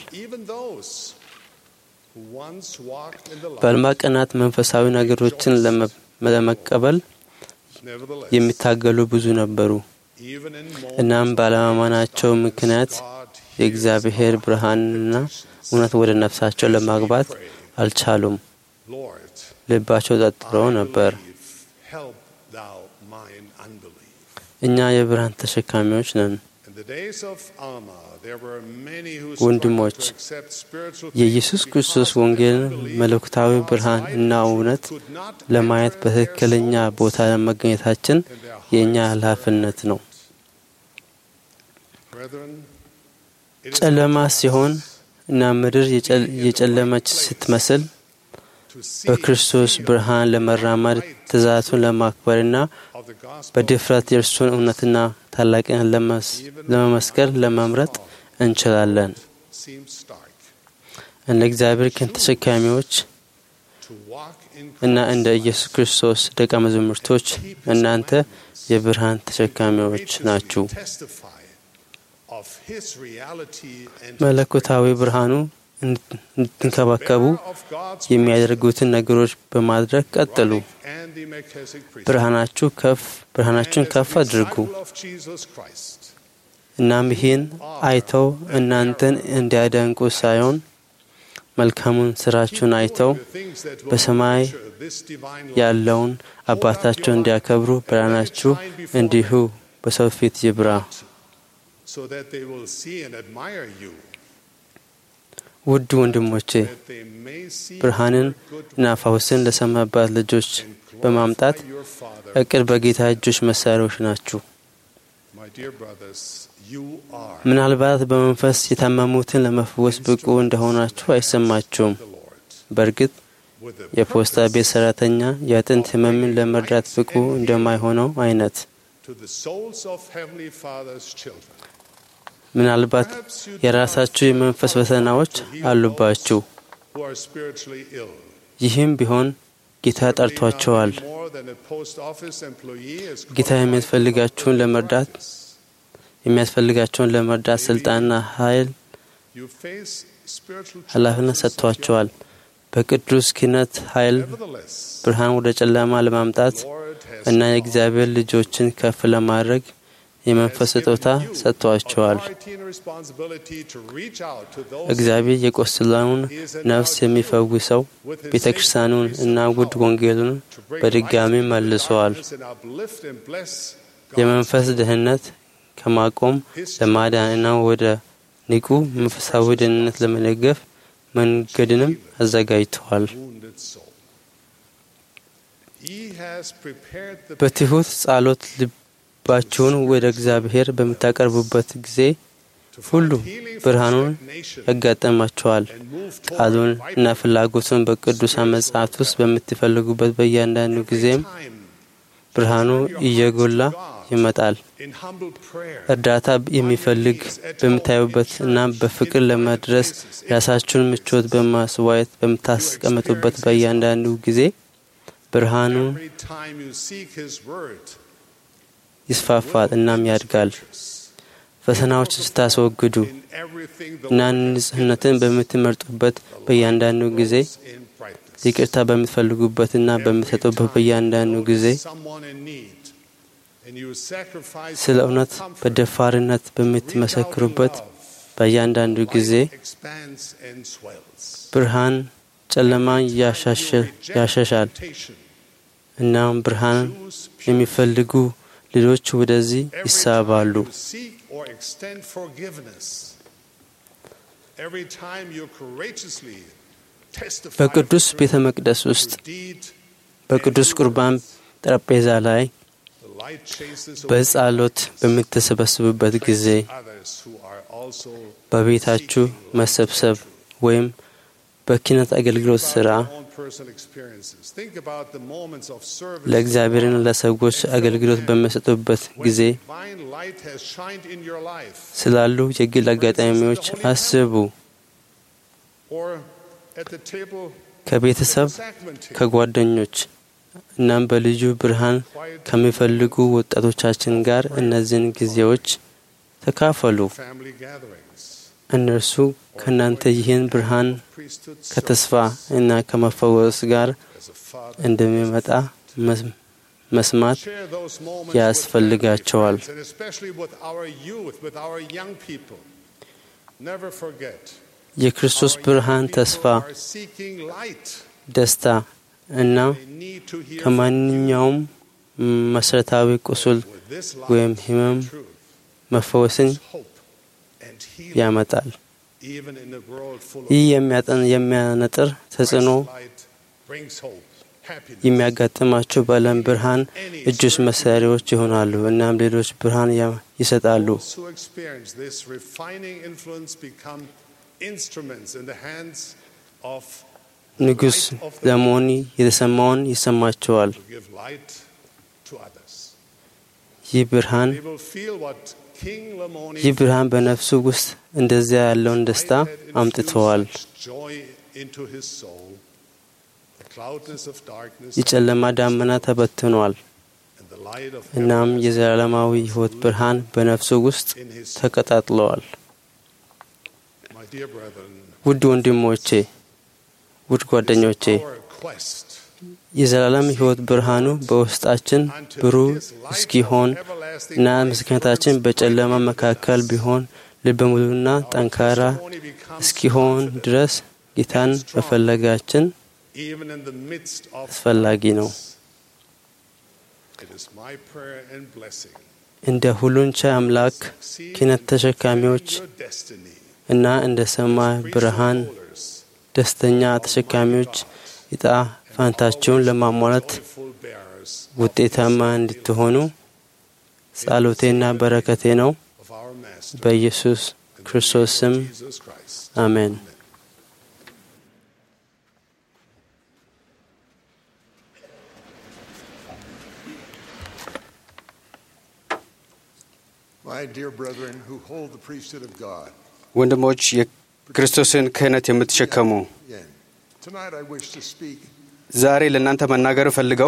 በልማቀናት መንፈሳዊ ነገሮችን ለመቀበል የሚታገሉ ብዙ ነበሩ። እናም ባለማመናቸው ምክንያት የእግዚአብሔር ብርሃንና እውነት ወደ ነፍሳቸው ለማግባት አልቻሉም። ልባቸው ጠጥሮ ነበር። እኛ የብርሃን ተሸካሚዎች ነን። ወንድሞች የኢየሱስ ክርስቶስ ወንጌል መለኮታዊ ብርሃን እና እውነት ለማየት በትክክለኛ ቦታ መገኘታችን የእኛ ኃላፊነት ነው። ጨለማ ሲሆን እና ምድር የጨለመች ስትመስል በክርስቶስ ብርሃን ለመራመድ ትእዛዙን ለማክበርና በድፍረት የእርሱን እውነትና ታላቅነት ለመመስከር ለመምረጥ እንችላለን። እንደ እግዚአብሔር ክንድ ተሸካሚዎች እና እንደ ኢየሱስ ክርስቶስ ደቀ መዛሙርቶች እናንተ የብርሃን ተሸካሚዎች ናችሁ። መለኮታዊ ብርሃኑ እንድትንከባከቡ የሚያደርጉትን ነገሮች በማድረግ ቀጥሉ። ብርሃናችሁ ከፍ ብርሃናችሁን ከፍ አድርጉ። እናም ይህን አይተው እናንተን እንዲያደንቁ ሳይሆን መልካሙን ስራችሁን አይተው በሰማይ ያለውን አባታቸውን እንዲያከብሩ ብርሃናችሁ እንዲሁ በሰው ፊት ይብራ። ውድ ወንድሞቼ ብርሃንን እና ፈውስን ለሰማባት ልጆች በማምጣት እቅድ በጌታ እጆች መሳሪያዎች ናችሁ። ምናልባት በመንፈስ የታመሙትን ለመፈወስ ብቁ እንደሆናችሁ አይሰማችሁም። በእርግጥ የፖስታ ቤት ሰራተኛ የአጥንት ህመምን ለመርዳት ብቁ እንደማይሆነው አይነት ምናልባት የራሳችሁ የመንፈስ ፈተናዎች አሉባችሁ። ይህም ቢሆን ጌታ ጠርቷቸዋል። ጌታ የሚያስፈልጋችሁን ለመርዳት የሚያስፈልጋችሁን ለመርዳት ስልጣንና ኃይል ኃላፊነት ሰጥቷቸዋል። በቅዱስ ክህነት ኃይል ብርሃን ወደ ጨለማ ለማምጣት እና የእግዚአብሔር ልጆችን ከፍ ለማድረግ የመንፈስ ስጦታ ሰጥቷቸዋል። እግዚአብሔር የቆሰለውን ነፍስ የሚፈውሰው ቤተክርስቲያኑን እና ውድ ወንጌሉን በድጋሚ መልሷል። የመንፈስ ደህንነት ከማቆም ለማዳንና ወደ ንቁ መንፈሳዊ ደህንነት ለመደገፍ መንገድንም አዘጋጅቷል። በትሑት ጸሎት ልባችሁን ወደ እግዚአብሔር በምታቀርቡበት ጊዜ ሁሉ ብርሃኑን ያጋጥማችኋል። ቃሉን እና ፍላጎቱን በቅዱሳን መጻሕፍት ውስጥ በምትፈልጉበት በእያንዳንዱ ጊዜም ብርሃኑ እየጎላ ይመጣል። እርዳታ የሚፈልግ በምታዩበት እና በፍቅር ለመድረስ ራሳችሁን ምቾት በማስዋየት በምታስቀምጡበት በእያንዳንዱ ጊዜ ብርሃኑ ይስፋፋል እናም ያድጋል። ፈተናዎችን ስታስወግዱ እና ንጽህናን በምትመርጡበት በእያንዳንዱ ጊዜ ይቅርታ በምትፈልጉበትና በምትሰጡበት በእያንዳንዱ ጊዜ ስለ እውነት በደፋርነት በምትመሰክሩበት በእያንዳንዱ ጊዜ ብርሃን ጨለማን ያሻሻል። እናም ብርሃን የሚፈልጉ ሌሎች ወደዚህ ይሳባሉ። በቅዱስ ቤተ መቅደስ ውስጥ በቅዱስ ቁርባን ጠረጴዛ ላይ በጸሎት በምትሰበስቡበት ጊዜ በቤታችሁ መሰብሰብ ወይም በኪነት አገልግሎት ስራ ለእግዚአብሔርና ለሰዎች አገልግሎት በሚሰጡበት ጊዜ ስላሉ የግል አጋጣሚዎች አስቡ። ከቤተሰብ፣ ከጓደኞች እናም በልዩ ብርሃን ከሚፈልጉ ወጣቶቻችን ጋር እነዚህን ጊዜዎች ተካፈሉ። እነርሱ ከናንተ ይህን ብርሃን ከተስፋ እና ከመፈወስ ጋር እንደሚመጣ መስማት ያስፈልጋቸዋል። የክርስቶስ ብርሃን ተስፋ፣ ደስታ እና ከማንኛውም መሰረታዊ ቁስል ወይም ህመም መፈወስን ያመጣል። ይህ የሚያጠን የሚያነጥር ተጽዕኖ የሚያጋጥማቸው በዓለም ብርሃን እጆች መሳሪያዎች ይሆናሉ እናም ሌሎች ብርሃን ይሰጣሉ። ንጉሥ ለመሆን የተሰማውን ይሰማቸዋል። ይህ ብርሃን ይህ ብርሃን በነፍሱ ውስጥ እንደዚያ ያለውን ደስታ አምጥተዋል። የጨለማ ዳመና ተበትኗል እናም የዘላለማዊ ሕይወት ብርሃን በነፍሱ ውስጥ ተቀጣጥለዋል። ውድ ወንድሞቼ፣ ውድ ጓደኞቼ፣ የዘላለም ሕይወት ብርሃኑ በውስጣችን ብሩህ እስኪሆን እና ምስክርነታችን በጨለማ መካከል ቢሆን ልበ ሙሉና ጠንካራ እስኪሆን ድረስ ጌታን መፈለጋችን አስፈላጊ ነው። እንደ ሁሉን ቻይ አምላክ ክህነት ተሸካሚዎች እና እንደ ሰማይ ብርሃን ደስተኛ ተሸካሚዎች ዕጣ ፈንታቸውን ለማሟላት ውጤታማ እንድትሆኑ ጸሎቴና በረከቴ ነው። በኢየሱስ ክርስቶስ ስም አሜን። ወንድሞች የክርስቶስን ክህነት የምትሸከሙ ዛሬ ለእናንተ መናገር ፈልገው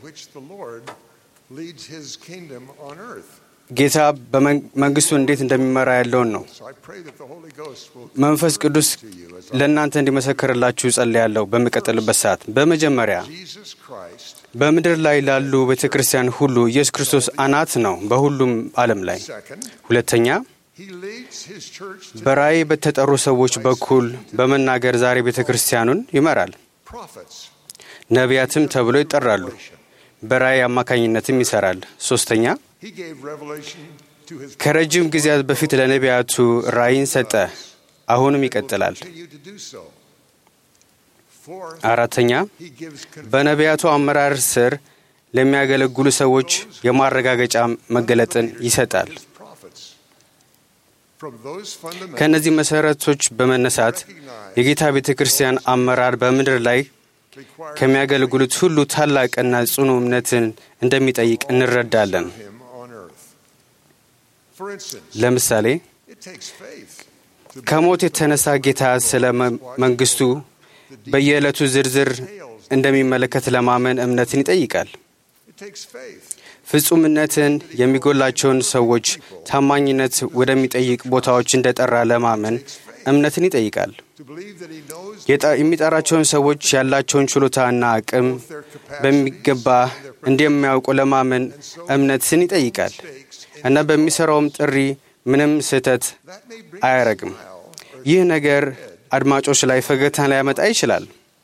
ጌታ በመንግስቱ እንዴት እንደሚመራ ያለውን ነው። መንፈስ ቅዱስ ለእናንተ እንዲመሰክርላችሁ ጸልያለሁ በሚቀጥልበት ሰዓት። በመጀመሪያ በምድር ላይ ላሉ ቤተክርስቲያን ሁሉ ኢየሱስ ክርስቶስ አናት ነው በሁሉም ዓለም ላይ። ሁለተኛ በራእይ በተጠሩ ሰዎች በኩል በመናገር ዛሬ ቤተክርስቲያኑን ይመራል። ነቢያትም ተብሎ ይጠራሉ። በራእይ አማካኝነትም ይሰራል። ሶስተኛ ከረጅም ጊዜያት በፊት ለነቢያቱ ራእይን ሰጠ፣ አሁንም ይቀጥላል። አራተኛ በነቢያቱ አመራር ስር ለሚያገለግሉ ሰዎች የማረጋገጫ መገለጥን ይሰጣል። ከነዚህ መሰረቶች በመነሳት የጌታ ቤተክርስቲያን አመራር በምድር ላይ ከሚያገለግሉት ሁሉ ታላቅና ጽኑ እምነትን እንደሚጠይቅ እንረዳለን። ለምሳሌ ከሞት የተነሳ ጌታ ስለ መንግስቱ በየዕለቱ ዝርዝር እንደሚመለከት ለማመን እምነትን ይጠይቃል። ፍጹምነትን የሚጎላቸውን ሰዎች ታማኝነት ወደሚጠይቅ ቦታዎች እንደጠራ ለማመን እምነትን ይጠይቃል። የሚጠራቸውን ሰዎች ያላቸውን ችሎታና አቅም በሚገባ እንደሚያውቁ ለማመን እምነትን ይጠይቃል እና በሚሰራውም ጥሪ ምንም ስህተት አያረግም። ይህ ነገር አድማጮች ላይ ፈገግታን ሊያመጣ ይችላል።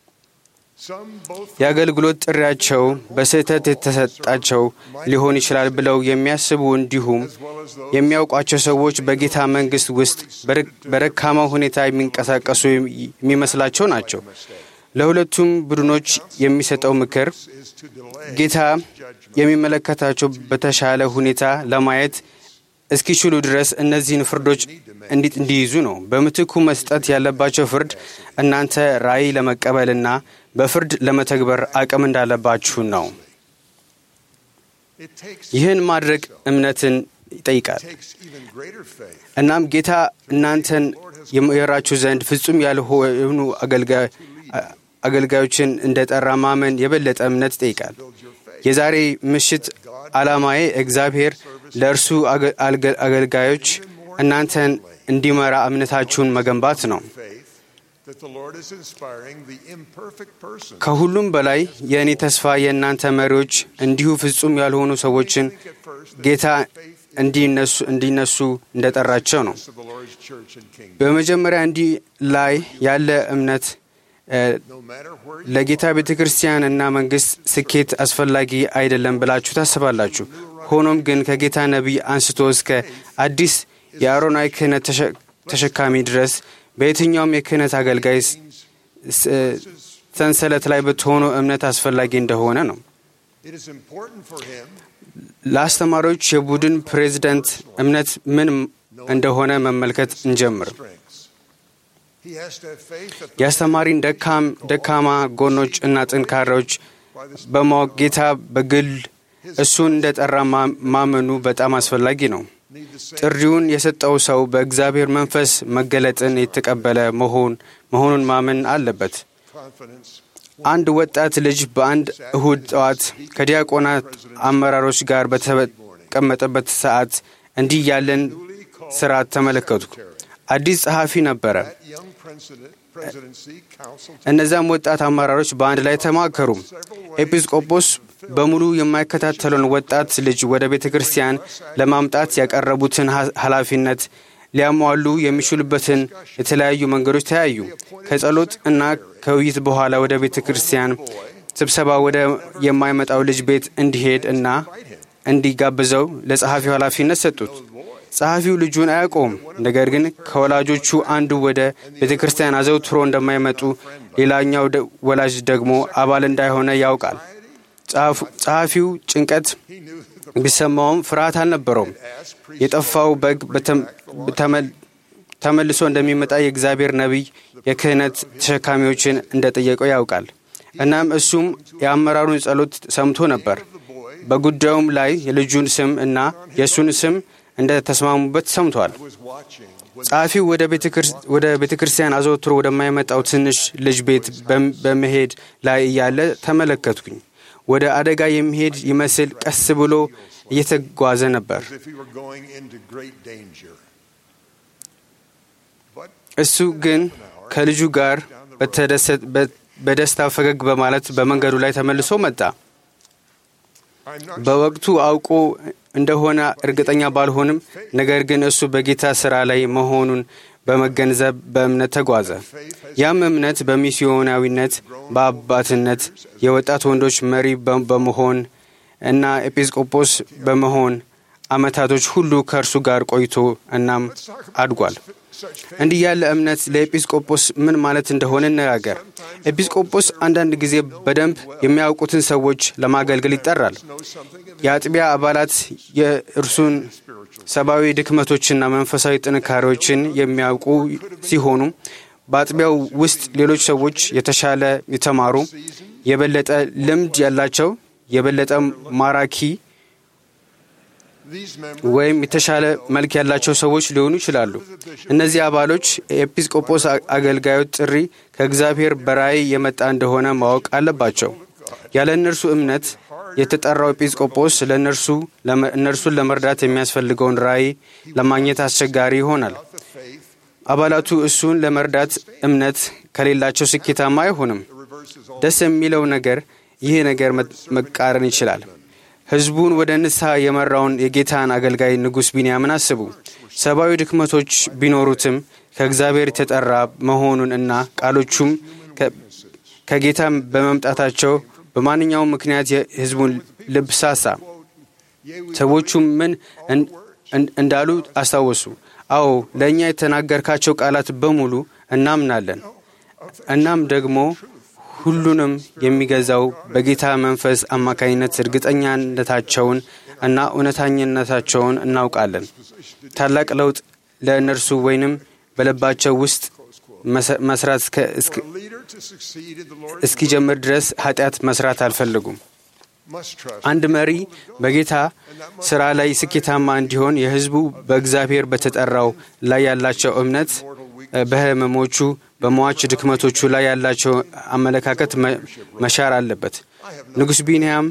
የአገልግሎት ጥሪያቸው በስህተት የተሰጣቸው ሊሆን ይችላል ብለው የሚያስቡ እንዲሁም የሚያውቋቸው ሰዎች በጌታ መንግስት ውስጥ በረካማ ሁኔታ የሚንቀሳቀሱ የሚመስላቸው ናቸው። ለሁለቱም ቡድኖች የሚሰጠው ምክር ጌታ የሚመለከታቸው በተሻለ ሁኔታ ለማየት እስኪችሉ ድረስ እነዚህን ፍርዶች እንዲይዙ ነው። በምትኩ መስጠት ያለባቸው ፍርድ እናንተ ራእይ ለመቀበልና በፍርድ ለመተግበር አቅም እንዳለባችሁ ነው። ይህን ማድረግ እምነትን ይጠይቃል። እናም ጌታ እናንተን የመራችሁ ዘንድ ፍጹም ያልሆኑ አገልጋይ አገልጋዮችን እንደጠራ ማመን የበለጠ እምነት ይጠይቃል። የዛሬ ምሽት ዓላማዬ እግዚአብሔር ለእርሱ አገልጋዮች እናንተን እንዲመራ እምነታችሁን መገንባት ነው። ከሁሉም በላይ የእኔ ተስፋ የእናንተ መሪዎች እንዲሁ ፍጹም ያልሆኑ ሰዎችን ጌታ እንዲነሱ እንደጠራቸው ነው። በመጀመሪያ እንዲህ ላይ ያለ እምነት ለጌታ ቤተ ክርስቲያን እና መንግሥት ስኬት አስፈላጊ አይደለም ብላችሁ ታስባላችሁ። ሆኖም ግን ከጌታ ነቢይ አንስቶ እስከ አዲስ የአሮናዊ ክህነት ተሸካሚ ድረስ በየትኛውም የክህነት አገልጋይ ሰንሰለት ላይ ብትሆኑ እምነት አስፈላጊ እንደሆነ ነው። ለአስተማሪዎች የቡድን ፕሬዝዳንት እምነት ምን እንደሆነ መመልከት እንጀምር። የአስተማሪን ደካማ ጎኖች እና ጥንካሬዎች በማወቅ ጌታ በግል እሱን እንደጠራ ማመኑ በጣም አስፈላጊ ነው። ጥሪውን የሰጠው ሰው በእግዚአብሔር መንፈስ መገለጥን የተቀበለ መሆኑን ማመን አለበት። አንድ ወጣት ልጅ በአንድ እሁድ ጠዋት ከዲያቆናት አመራሮች ጋር በተቀመጠበት ሰዓት እንዲህ ያለን ስርዓት ተመለከቱ። አዲስ ጸሐፊ ነበረ። እነዚያም ወጣት አመራሮች በአንድ ላይ ተማከሩ። ኤጲስቆጶስ በሙሉ የማይከታተለውን ወጣት ልጅ ወደ ቤተ ክርስቲያን ለማምጣት ያቀረቡትን ኃላፊነት ሊያሟሉ የሚችሉበትን የተለያዩ መንገዶች ተያዩ። ከጸሎት እና ከውይይት በኋላ ወደ ቤተ ክርስቲያን ስብሰባ ወደ የማይመጣው ልጅ ቤት እንዲሄድ እና እንዲጋብዘው ለጸሐፊው ኃላፊነት ሰጡት። ጸሐፊው ልጁን አያውቀውም። ነገር ግን ከወላጆቹ አንዱ ወደ ቤተ ክርስቲያን አዘውትሮ እንደማይመጡ፣ ሌላኛው ወላጅ ደግሞ አባል እንዳይሆነ ያውቃል። ጸሐፊው ጭንቀት ቢሰማውም ፍርሃት አልነበረውም። የጠፋው በግ ተመልሶ እንደሚመጣ የእግዚአብሔር ነቢይ የክህነት ተሸካሚዎችን እንደጠየቀው ያውቃል። እናም እሱም የአመራሩን ጸሎት ሰምቶ ነበር። በጉዳዩም ላይ የልጁን ስም እና የእሱን ስም እንደ ተስማሙበት ሰምቷል። ጸሐፊው ወደ ቤተ ክርስቲያን አዘውትሮ ወደማይመጣው ትንሽ ልጅ ቤት በመሄድ ላይ እያለ ተመለከትኩኝ። ወደ አደጋ የሚሄድ ይመስል ቀስ ብሎ እየተጓዘ ነበር። እሱ ግን ከልጁ ጋር በደስታ ፈገግ በማለት በመንገዱ ላይ ተመልሶ መጣ። በወቅቱ አውቆ እንደሆነ እርግጠኛ ባልሆንም፣ ነገር ግን እሱ በጌታ ሥራ ላይ መሆኑን በመገንዘብ በእምነት ተጓዘ። ያም እምነት በሚስዮናዊነት፣ በአባትነት፣ የወጣት ወንዶች መሪ በመሆን እና ኤጲስቆጶስ በመሆን ዓመታቶች ሁሉ ከእርሱ ጋር ቆይቶ እናም አድጓል። እንዲህ ያለ እምነት ለኤጲስቆጶስ ምን ማለት እንደሆነ እንነጋገር። ኤጲስቆጶስ አንዳንድ ጊዜ በደንብ የሚያውቁትን ሰዎች ለማገልገል ይጠራል። የአጥቢያ አባላት የእርሱን ሰብአዊ ድክመቶችና መንፈሳዊ ጥንካሬዎችን የሚያውቁ ሲሆኑ፣ በአጥቢያው ውስጥ ሌሎች ሰዎች የተሻለ የተማሩ፣ የበለጠ ልምድ ያላቸው፣ የበለጠ ማራኪ ወይም የተሻለ መልክ ያላቸው ሰዎች ሊሆኑ ይችላሉ። እነዚህ አባሎች የኤጲስቆጶስ አገልጋዮች ጥሪ ከእግዚአብሔር በራእይ የመጣ እንደሆነ ማወቅ አለባቸው። ያለ እነርሱ እምነት የተጠራው ኤጲስቆጶስ ለእነርሱ እነርሱን ለመርዳት የሚያስፈልገውን ራእይ ለማግኘት አስቸጋሪ ይሆናል። አባላቱ እሱን ለመርዳት እምነት ከሌላቸው ስኬታማ አይሆንም። ደስ የሚለው ነገር ይህ ነገር መቃረን ይችላል። ሕዝቡን ወደ ንስሐ የመራውን የጌታን አገልጋይ ንጉሥ ቢንያምን አስቡ። ሰብአዊ ድክመቶች ቢኖሩትም ከእግዚአብሔር የተጠራ መሆኑን እና ቃሎቹም ከጌታ በመምጣታቸው በማንኛውም ምክንያት የሕዝቡን ልብ ሳሳ። ሰዎቹም ምን እንዳሉ አስታወሱ። አዎ፣ ለእኛ የተናገርካቸው ቃላት በሙሉ እናምናለን። እናም ደግሞ ሁሉንም የሚገዛው በጌታ መንፈስ አማካኝነት እርግጠኛነታቸውን እና እውነተኛነታቸውን እናውቃለን። ታላቅ ለውጥ ለእነርሱ ወይንም በልባቸው ውስጥ መስራት እስኪጀምር ድረስ ኃጢአት መስራት አልፈልጉም። አንድ መሪ በጌታ ሥራ ላይ ስኬታማ እንዲሆን የሕዝቡ በእግዚአብሔር በተጠራው ላይ ያላቸው እምነት በህመሞቹ በሟች ድክመቶቹ ላይ ያላቸው አመለካከት መሻር አለበት። ንጉሥ ቢንያም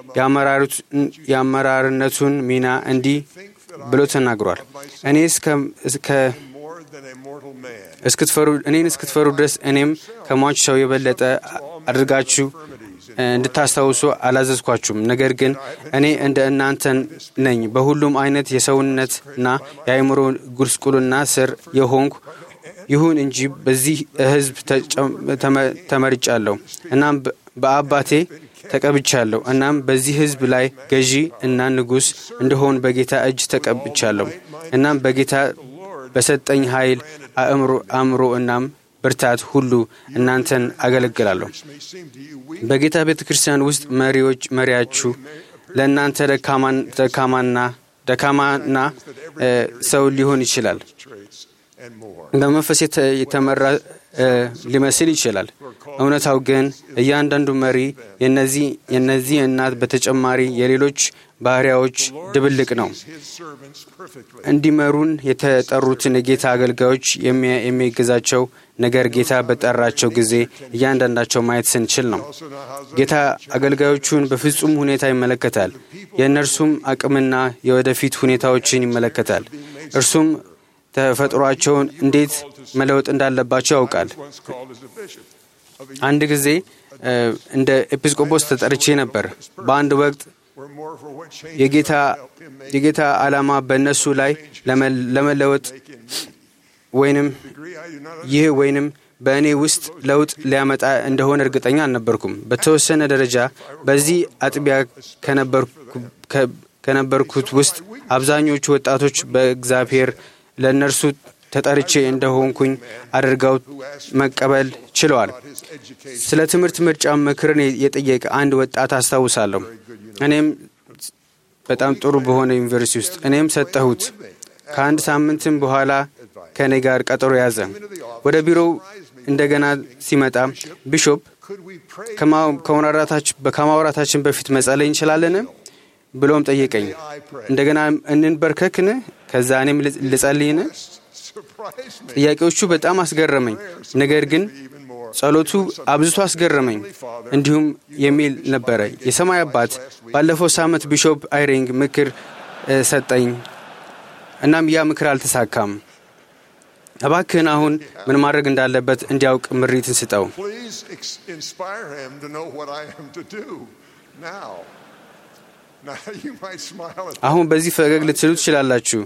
የአመራርነቱን ሚና እንዲህ ብሎ ተናግሯል። እኔ እስከ እስክትፈሩ እኔን እስክትፈሩ ድረስ እኔም ከሟች ሰው የበለጠ አድርጋችሁ እንድታስታውሱ አላዘዝኳችሁም። ነገር ግን እኔ እንደ እናንተ ነኝ። በሁሉም አይነት የሰውነትና የአእምሮ ጉስቁልና ስር የሆንኩ ይሁን እንጂ በዚህ ሕዝብ ተመርጫለሁ። እናም በአባቴ ተቀብቻለሁ። እናም በዚህ ሕዝብ ላይ ገዢ እና ንጉሥ እንደሆን በጌታ እጅ ተቀብቻለሁ። እናም በጌታ በሰጠኝ ኃይል አእምሮ እናም ብርታት ሁሉ እናንተን አገለግላለሁ። በጌታ ቤተ ክርስቲያን ውስጥ መሪዎች መሪያችሁ ለእናንተ ደካማና ደካማና ሰው ሊሆን ይችላል። በመንፈስ የተመራ ሊመስል ይችላል። እውነታው ግን እያንዳንዱ መሪ የነዚህ የነዚህ እናት በተጨማሪ የሌሎች ባህሪያዎች ድብልቅ ነው። እንዲመሩን የተጠሩትን የጌታ አገልጋዮች የሚገዛቸው ነገር ጌታ በጠራቸው ጊዜ እያንዳንዳቸው ማየት ስንችል ነው። ጌታ አገልጋዮቹን በፍጹም ሁኔታ ይመለከታል። የእነርሱም አቅምና የወደፊት ሁኔታዎችን ይመለከታል። እርሱም ተፈጥሯቸውን እንዴት መለወጥ እንዳለባቸው ያውቃል። አንድ ጊዜ እንደ ኤጲስቆጶስ ተጠርቼ ነበር። በአንድ ወቅት የጌታ የጌታ ዓላማ በእነሱ ላይ ለመለወጥ ወይንም ይህ ወይንም በእኔ ውስጥ ለውጥ ሊያመጣ እንደሆነ እርግጠኛ አልነበርኩም። በተወሰነ ደረጃ በዚህ አጥቢያ ከነበርኩት ውስጥ አብዛኞቹ ወጣቶች በእግዚአብሔር ለእነርሱ ተጠርቼ እንደሆንኩኝ አድርገው መቀበል ችለዋል። ስለ ትምህርት ምርጫ ምክርን የጠየቀ አንድ ወጣት አስታውሳለሁ። እኔም በጣም ጥሩ በሆነ ዩኒቨርሲቲ ውስጥ እኔም ሰጠሁት። ከአንድ ሳምንትም በኋላ ከኔ ጋር ቀጠሮ ያዘ። ወደ ቢሮው እንደገና ሲመጣ ቢሾፕ ከማውራታችን በፊት መጸለይ እንችላለን ብሎም ጠየቀኝ። እንደገና እንንበርከክን ከዛ እኔም ልጸልይን? ጥያቄዎቹ በጣም አስገረመኝ። ነገር ግን ጸሎቱ አብዝቶ አስገረመኝ። እንዲሁም የሚል ነበረ። የሰማይ አባት ባለፈው ሳምንት ቢሾፕ አይሪንግ ምክር ሰጠኝ። እናም ያ ምክር አልተሳካም። እባክህን አሁን ምን ማድረግ እንዳለበት እንዲያውቅ ምሪትን ስጠው። አሁን በዚህ ፈገግ ልትሉ ትችላላችሁ።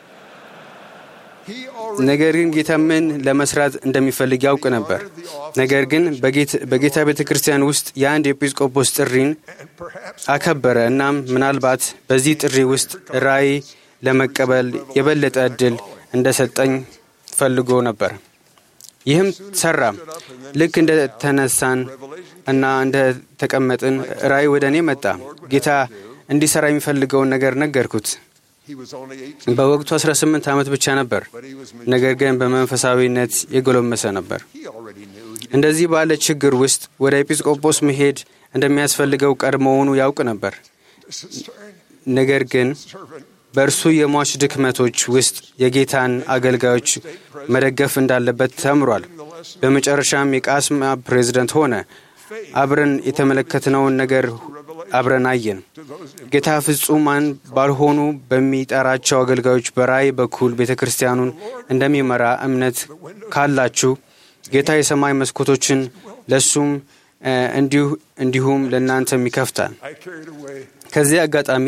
ነገር ግን ጌታ ምን ለመስራት እንደሚፈልግ ያውቅ ነበር። ነገር ግን በጌታ ቤተ ክርስቲያን ውስጥ የአንድ ኤጲስቆጶስ ጥሪን አከበረ። እናም ምናልባት በዚህ ጥሪ ውስጥ ራእይ ለመቀበል የበለጠ ዕድል እንደሰጠኝ ፈልጎ ነበር። ይህም ሰራ። ልክ እንደ ተነሳን እና እንደ ተቀመጥን ራእይ ወደ እኔ መጣ። ጌታ እንዲሰራ የሚፈልገውን ነገር ነገርኩት። በወቅቱ አስራ ስምንት ዓመት ብቻ ነበር። ነገር ግን በመንፈሳዊነት የጎለመሰ ነበር። እንደዚህ ባለ ችግር ውስጥ ወደ ኤጲስቆጶስ መሄድ እንደሚያስፈልገው ቀድሞውኑ ያውቅ ነበር። ነገር ግን በእርሱ የሟች ድክመቶች ውስጥ የጌታን አገልጋዮች መደገፍ እንዳለበት ተምሯል። በመጨረሻም የቃስማ ፕሬዝዳንት ሆነ። አብረን የተመለከትነውን ነገር አብረን አየን። ጌታ ፍጹማን ባልሆኑ በሚጠራቸው አገልጋዮች በራእይ በኩል ቤተ ክርስቲያኑን እንደሚመራ እምነት ካላችሁ ጌታ የሰማይ መስኮቶችን ለሱም እንዲሁ እንዲሁም ለእናንተም ይከፍታል። ከዚህ አጋጣሚ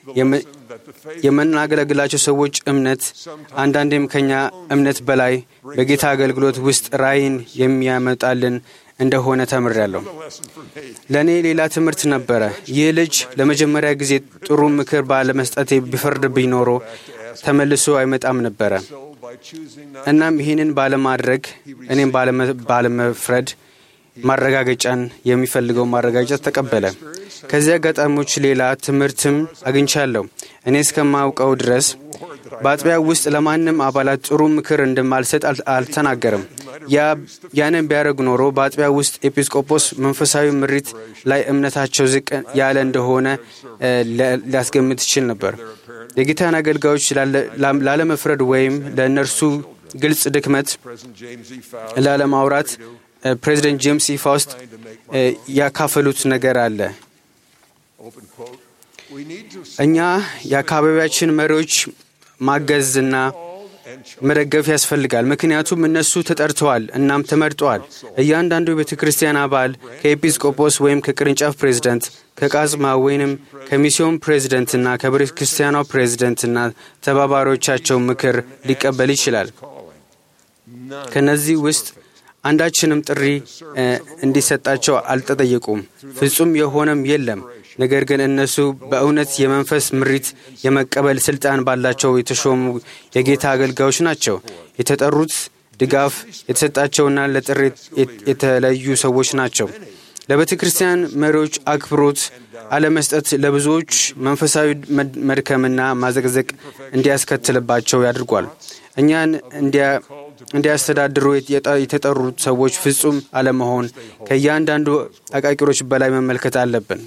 የምናገለግላቸው ሰዎች እምነት አንዳንዴም ከኛ እምነት በላይ በጌታ አገልግሎት ውስጥ ራእይን የሚያመጣልን እንደሆነ ተምሬያለሁ። ለእኔ ሌላ ትምህርት ነበረ። ይህ ልጅ ለመጀመሪያ ጊዜ ጥሩ ምክር ባለመስጠቴ ቢፈርድብኝ ኖሮ ተመልሶ አይመጣም ነበረ። እናም ይህንን ባለማድረግ እኔም ባለመፍረድ ማረጋገጫን የሚፈልገው ማረጋገጫ ተቀበለ። ከዚህ አጋጣሚዎች ሌላ ትምህርትም አግኝቻለሁ። እኔ እስከማውቀው ድረስ በአጥቢያ ውስጥ ለማንም አባላት ጥሩ ምክር እንደማልሰጥ አልተናገርም። ያንን ቢያደርግ ኖሮ በአጥቢያ ውስጥ ኤጲስቆጶስ መንፈሳዊ ምሪት ላይ እምነታቸው ዝቅ ያለ እንደሆነ ሊያስገምት ይችል ነበር። የጌታን አገልጋዮች ላለመፍረድ ወይም ለእነርሱ ግልጽ ድክመት ላለማውራት ፕሬዚደንት ጄምስ ኢ ፋውስት ያካፈሉት ነገር አለ። እኛ የአካባቢያችን መሪዎች ማገዝና መደገፍ ያስፈልጋል። ምክንያቱም እነሱ ተጠርተዋል እናም ተመርጠዋል። እያንዳንዱ ቤተክርስቲያን አባል ከኤጲስቆጶስ ወይም ከቅርንጫፍ ፕሬዝዳንት፣ ከቃዝማ ወይንም ከሚስዮን ፕሬዝዳንትና ከቤተክርስቲያኗ ፕሬዝዳንትና ተባባሪዎቻቸው ምክር ሊቀበል ይችላል። ከነዚህ ውስጥ አንዳችንም ጥሪ እንዲሰጣቸው አልተጠየቁም። ፍጹም የሆነም የለም። ነገር ግን እነሱ በእውነት የመንፈስ ምሪት የመቀበል ስልጣን ባላቸው የተሾሙ የጌታ አገልጋዮች ናቸው። የተጠሩት ድጋፍ የተሰጣቸውና ለጥሪ የተለዩ ሰዎች ናቸው። ለቤተክርስቲያን መሪዎች አክብሮት አለመስጠት ለብዙዎች መንፈሳዊ መድከምና ማዘግዘቅ እንዲያስከትልባቸው ያድርጓል። እኛን እንዲያስተዳድሩ የተጠሩት ሰዎች ፍጹም አለመሆን ከእያንዳንዱ አቃቂሮች በላይ መመልከት አለብን።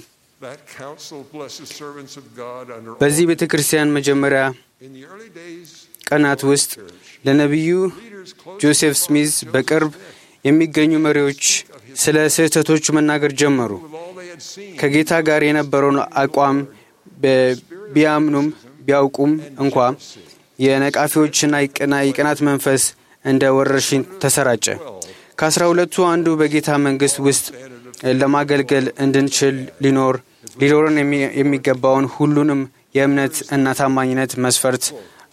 በዚህ ቤተክርስቲያን መጀመሪያ ቀናት ውስጥ ለነቢዩ ጆሴፍ ስሚዝ በቅርብ የሚገኙ መሪዎች ስለ ስህተቶች መናገር ጀመሩ። ከጌታ ጋር የነበረውን አቋም ቢያምኑም ቢያውቁም እንኳ የነቃፊዎችና የቅናት መንፈስ እንደ ወረርሽኝ ተሰራጨ። ከአስራ ሁለቱ አንዱ በጌታ መንግስት ውስጥ ለማገልገል እንድንችል ሊኖር ሊኖርን የሚገባውን ሁሉንም የእምነት እና ታማኝነት መስፈርት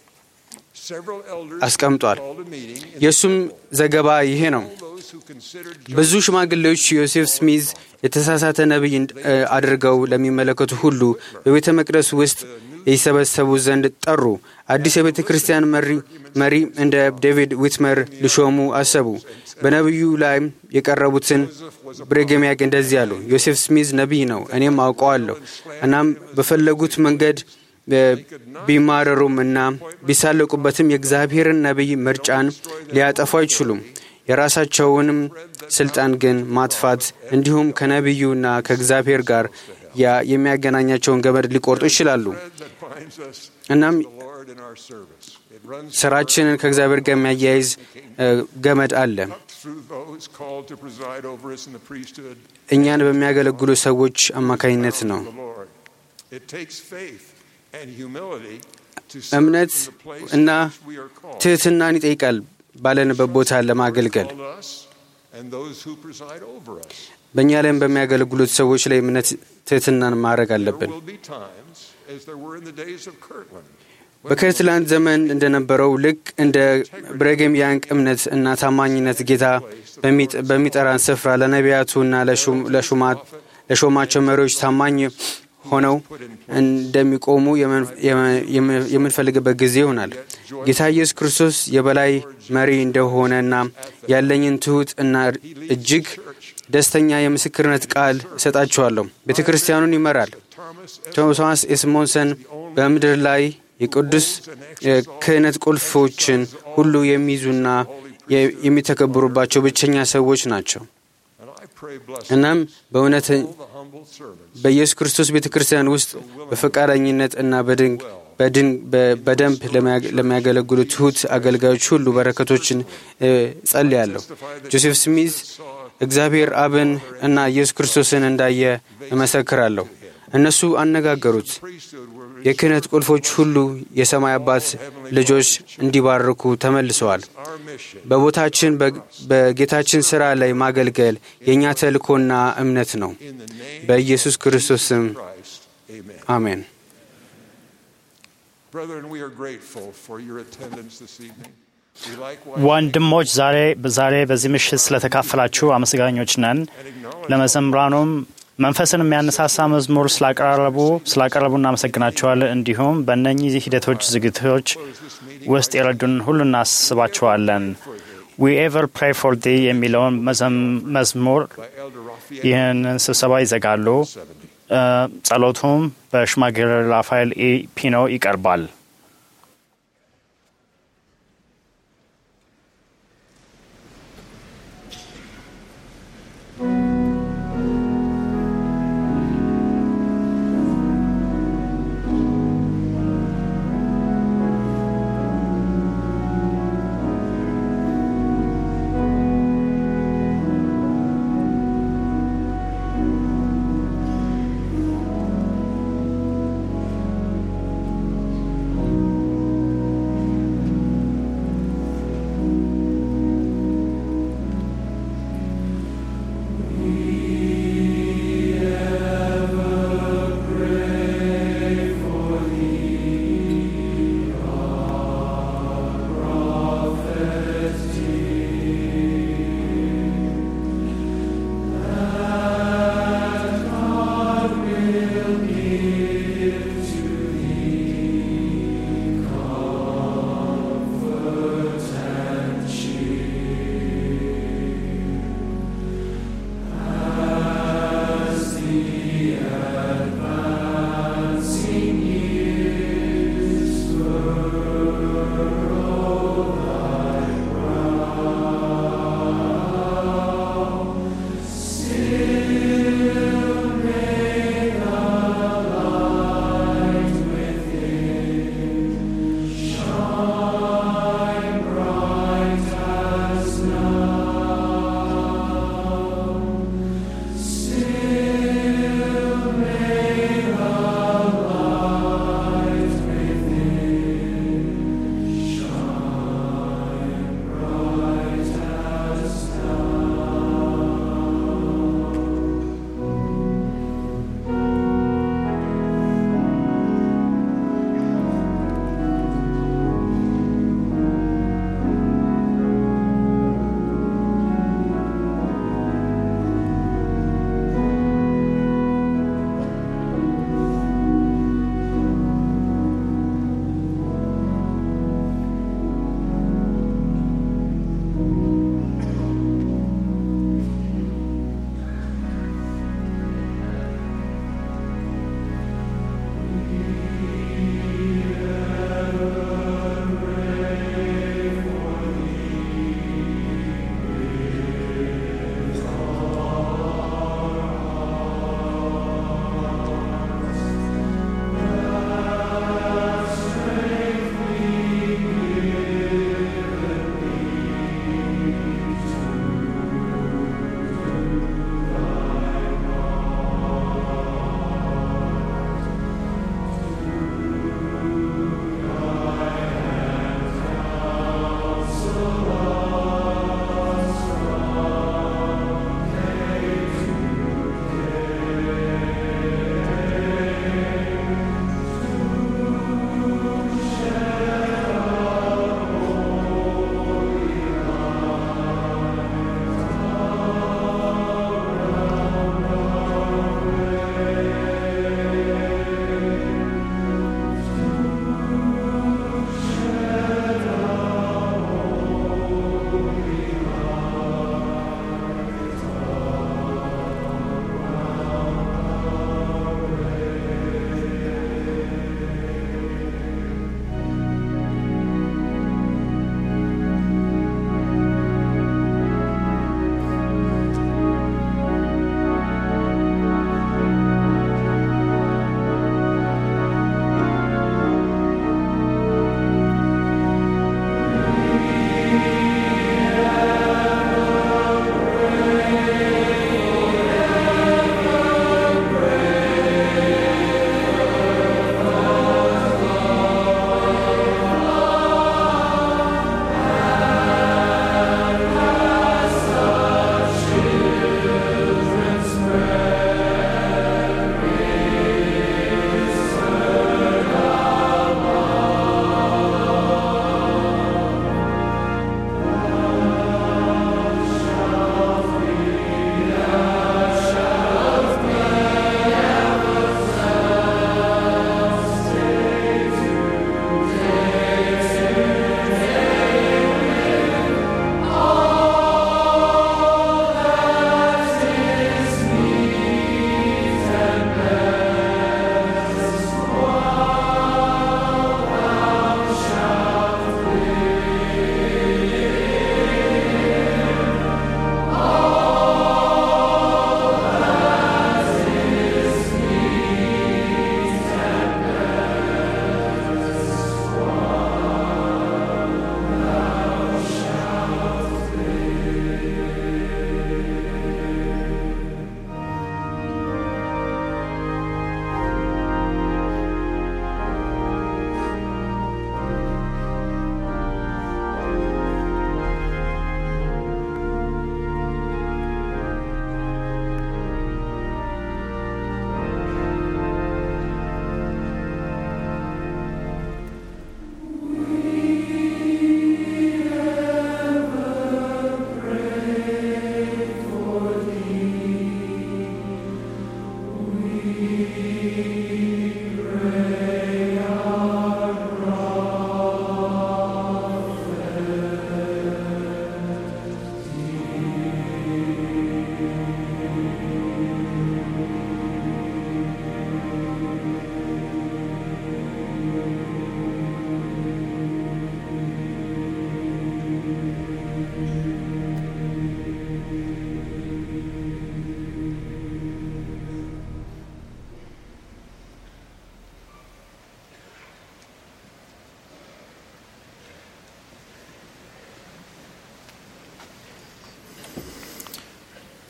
አስቀምጧል። የሱም ዘገባ ይሄ ነው። ብዙ ሽማግሌዎች ዮሴፍ ስሚዝ የተሳሳተ ነብይ አድርገው ለሚመለከቱ ሁሉ በቤተ መቅደስ ውስጥ ይሰበሰቡ ዘንድ ጠሩ። አዲስ የቤተ ክርስቲያን መሪ መሪ እንደ ዴቪድ ዊትመር ሊሾሙ አሰቡ። በነብዩ ላይ የቀረቡትን ብሬጌሚያግ እንደዚህ ያሉ፣ ዮሴፍ ስሚዝ ነቢይ ነው፣ እኔም አውቀዋለሁ። እናም በፈለጉት መንገድ ቢማረሩም እና ቢሳለቁበትም የእግዚአብሔርን ነቢይ ምርጫን ሊያጠፉ አይችሉም። የራሳቸውንም ስልጣን ግን ማጥፋት እንዲሁም ከነቢዩና ከእግዚአብሔር ጋር የሚያገናኛቸውን ገመድ ሊቆርጡ ይችላሉ። እናም ስራችንን ከእግዚአብሔር ጋር የሚያያይዝ ገመድ አለ። እኛን በሚያገለግሉ ሰዎች አማካኝነት ነው። እምነት እና ትህትናን ይጠይቃል ባለንበት ቦታ ለማገልገል። በእኛ ላይም በሚያገለግሉት ሰዎች ላይ እምነት ትህትናን ማድረግ አለብን። በከርትላንድ ዘመን እንደነበረው ልክ እንደ ብሬጌም ያንግ እምነት እና ታማኝነት ጌታ በሚጠራን ስፍራ ለነቢያቱና ለሾማቸው መሪዎች ታማኝ ሆነው እንደሚቆሙ የምንፈልግበት ጊዜ ይሆናል። ጌታ ኢየሱስ ክርስቶስ የበላይ መሪ እንደሆነና ያለኝን ትሁት እና እጅግ ደስተኛ የምስክርነት ቃል እሰጣችኋለሁ። ቤተክርስቲያኑን ይመራል። ቶማስ ኤስ ሞንሰን በምድር ላይ የቅዱስ ክህነት ቁልፎችን ሁሉ የሚይዙና የሚተከብሩባቸው ብቸኛ ሰዎች ናቸው። እናም በእውነት በኢየሱስ ክርስቶስ ቤተክርስቲያን ውስጥ በፈቃደኝነት እና በደንብ ለሚያገለግሉ ትሁት አገልጋዮች ሁሉ በረከቶችን ጸልያለሁ። ጆሴፍ ስሚዝ እግዚአብሔር አብን እና ኢየሱስ ክርስቶስን እንዳየ እመሰክራለሁ። እነሱ አነጋገሩት። የክህነት ቁልፎች ሁሉ የሰማይ አባት ልጆች እንዲባርኩ ተመልሰዋል። በቦታችን በጌታችን ሥራ ላይ ማገልገል የእኛ ተልእኮና እምነት ነው። በኢየሱስ ክርስቶስ ስም አሜን። ወንድሞች ዛሬ ዛሬ በዚህ ምሽት ስለተካፈላችሁ አመስጋኞች ነን። ለመዘምራኑም መንፈስን የሚያነሳሳ መዝሙር ስላቀረቡ ስላቀረቡ እናመሰግናቸዋለን። እንዲሁም በእነኚህ ሂደቶች ዝግቶች ውስጥ የረዱን ሁሉ እናስባቸዋለን። We ever pray for thee የሚለውን መዝሙር ይህንን ስብሰባ ይዘጋሉ። ጸሎቱም በሽማግሌ ራፋኤል ኢ ፒኖ ይቀርባል።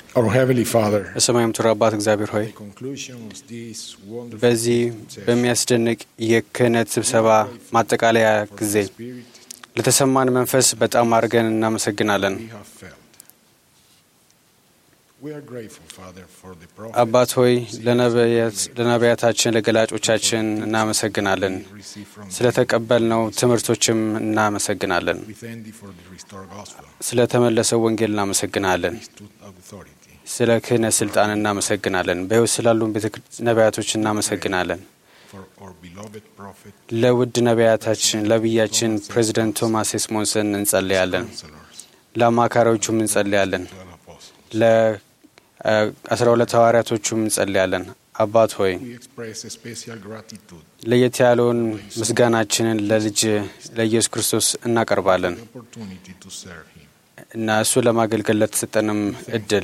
Our Heavenly Father, በሰማይ የምትኖር አባት እግዚአብሔር ሆይ በዚህ በሚያስደንቅ የክህነት ስብሰባ ማጠቃለያ ጊዜ ለተሰማን መንፈስ በጣም አድርገን እናመሰግናለን። አባት ሆይ ለነቢያታችን ለገላጮቻችን እናመሰግናለን። ስለተቀበልነው ትምህርቶችም እናመሰግናለን። ስለተመለሰው ወንጌል እናመሰግናለን። ስለ ክህነት ስልጣን እናመሰግናለን። በሕይወት ስላሉ ነቢያቶች እናመሰግናለን። ለውድ ነቢያታችን ለብያችን ፕሬዚደንት ቶማስ ኤስ ሞንሰን እንጸልያለን። ለአማካሪዎቹም እንጸልያለን። ለአስራ ሁለት ሐዋርያቶቹም እንጸልያለን። አባት ሆይ ለየት ያለውን ምስጋናችንን ለልጅ ለኢየሱስ ክርስቶስ እናቀርባለን እና እሱ ለማገልገል ለተሰጠንም እድል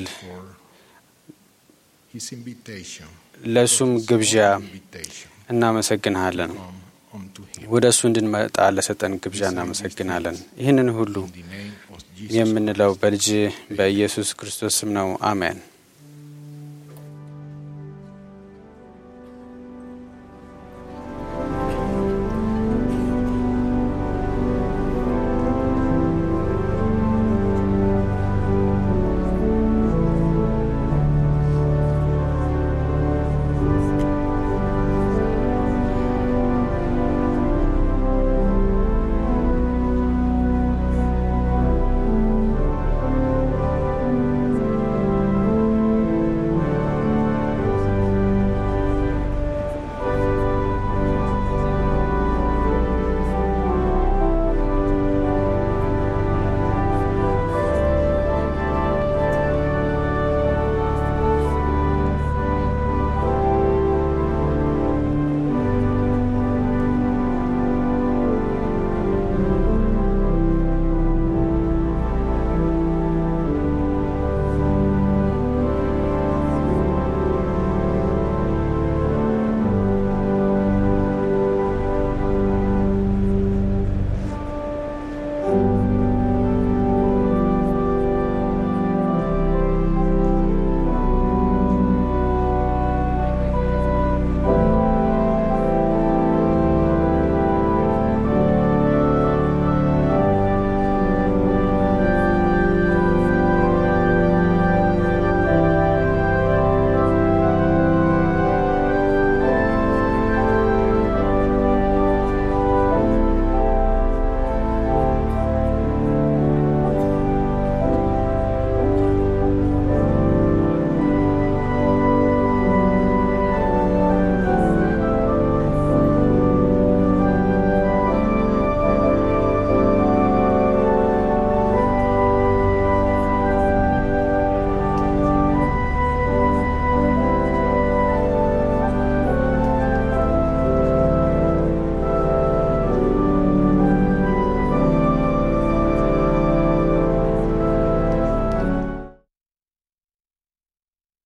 ለእሱም ግብዣ እናመሰግንሃለን። ወደ እሱ እንድንመጣ ለሰጠን ግብዣ እናመሰግናለን። ይህንን ሁሉ የምንለው በልጅ በኢየሱስ ክርስቶስ ስም ነው። አሜን።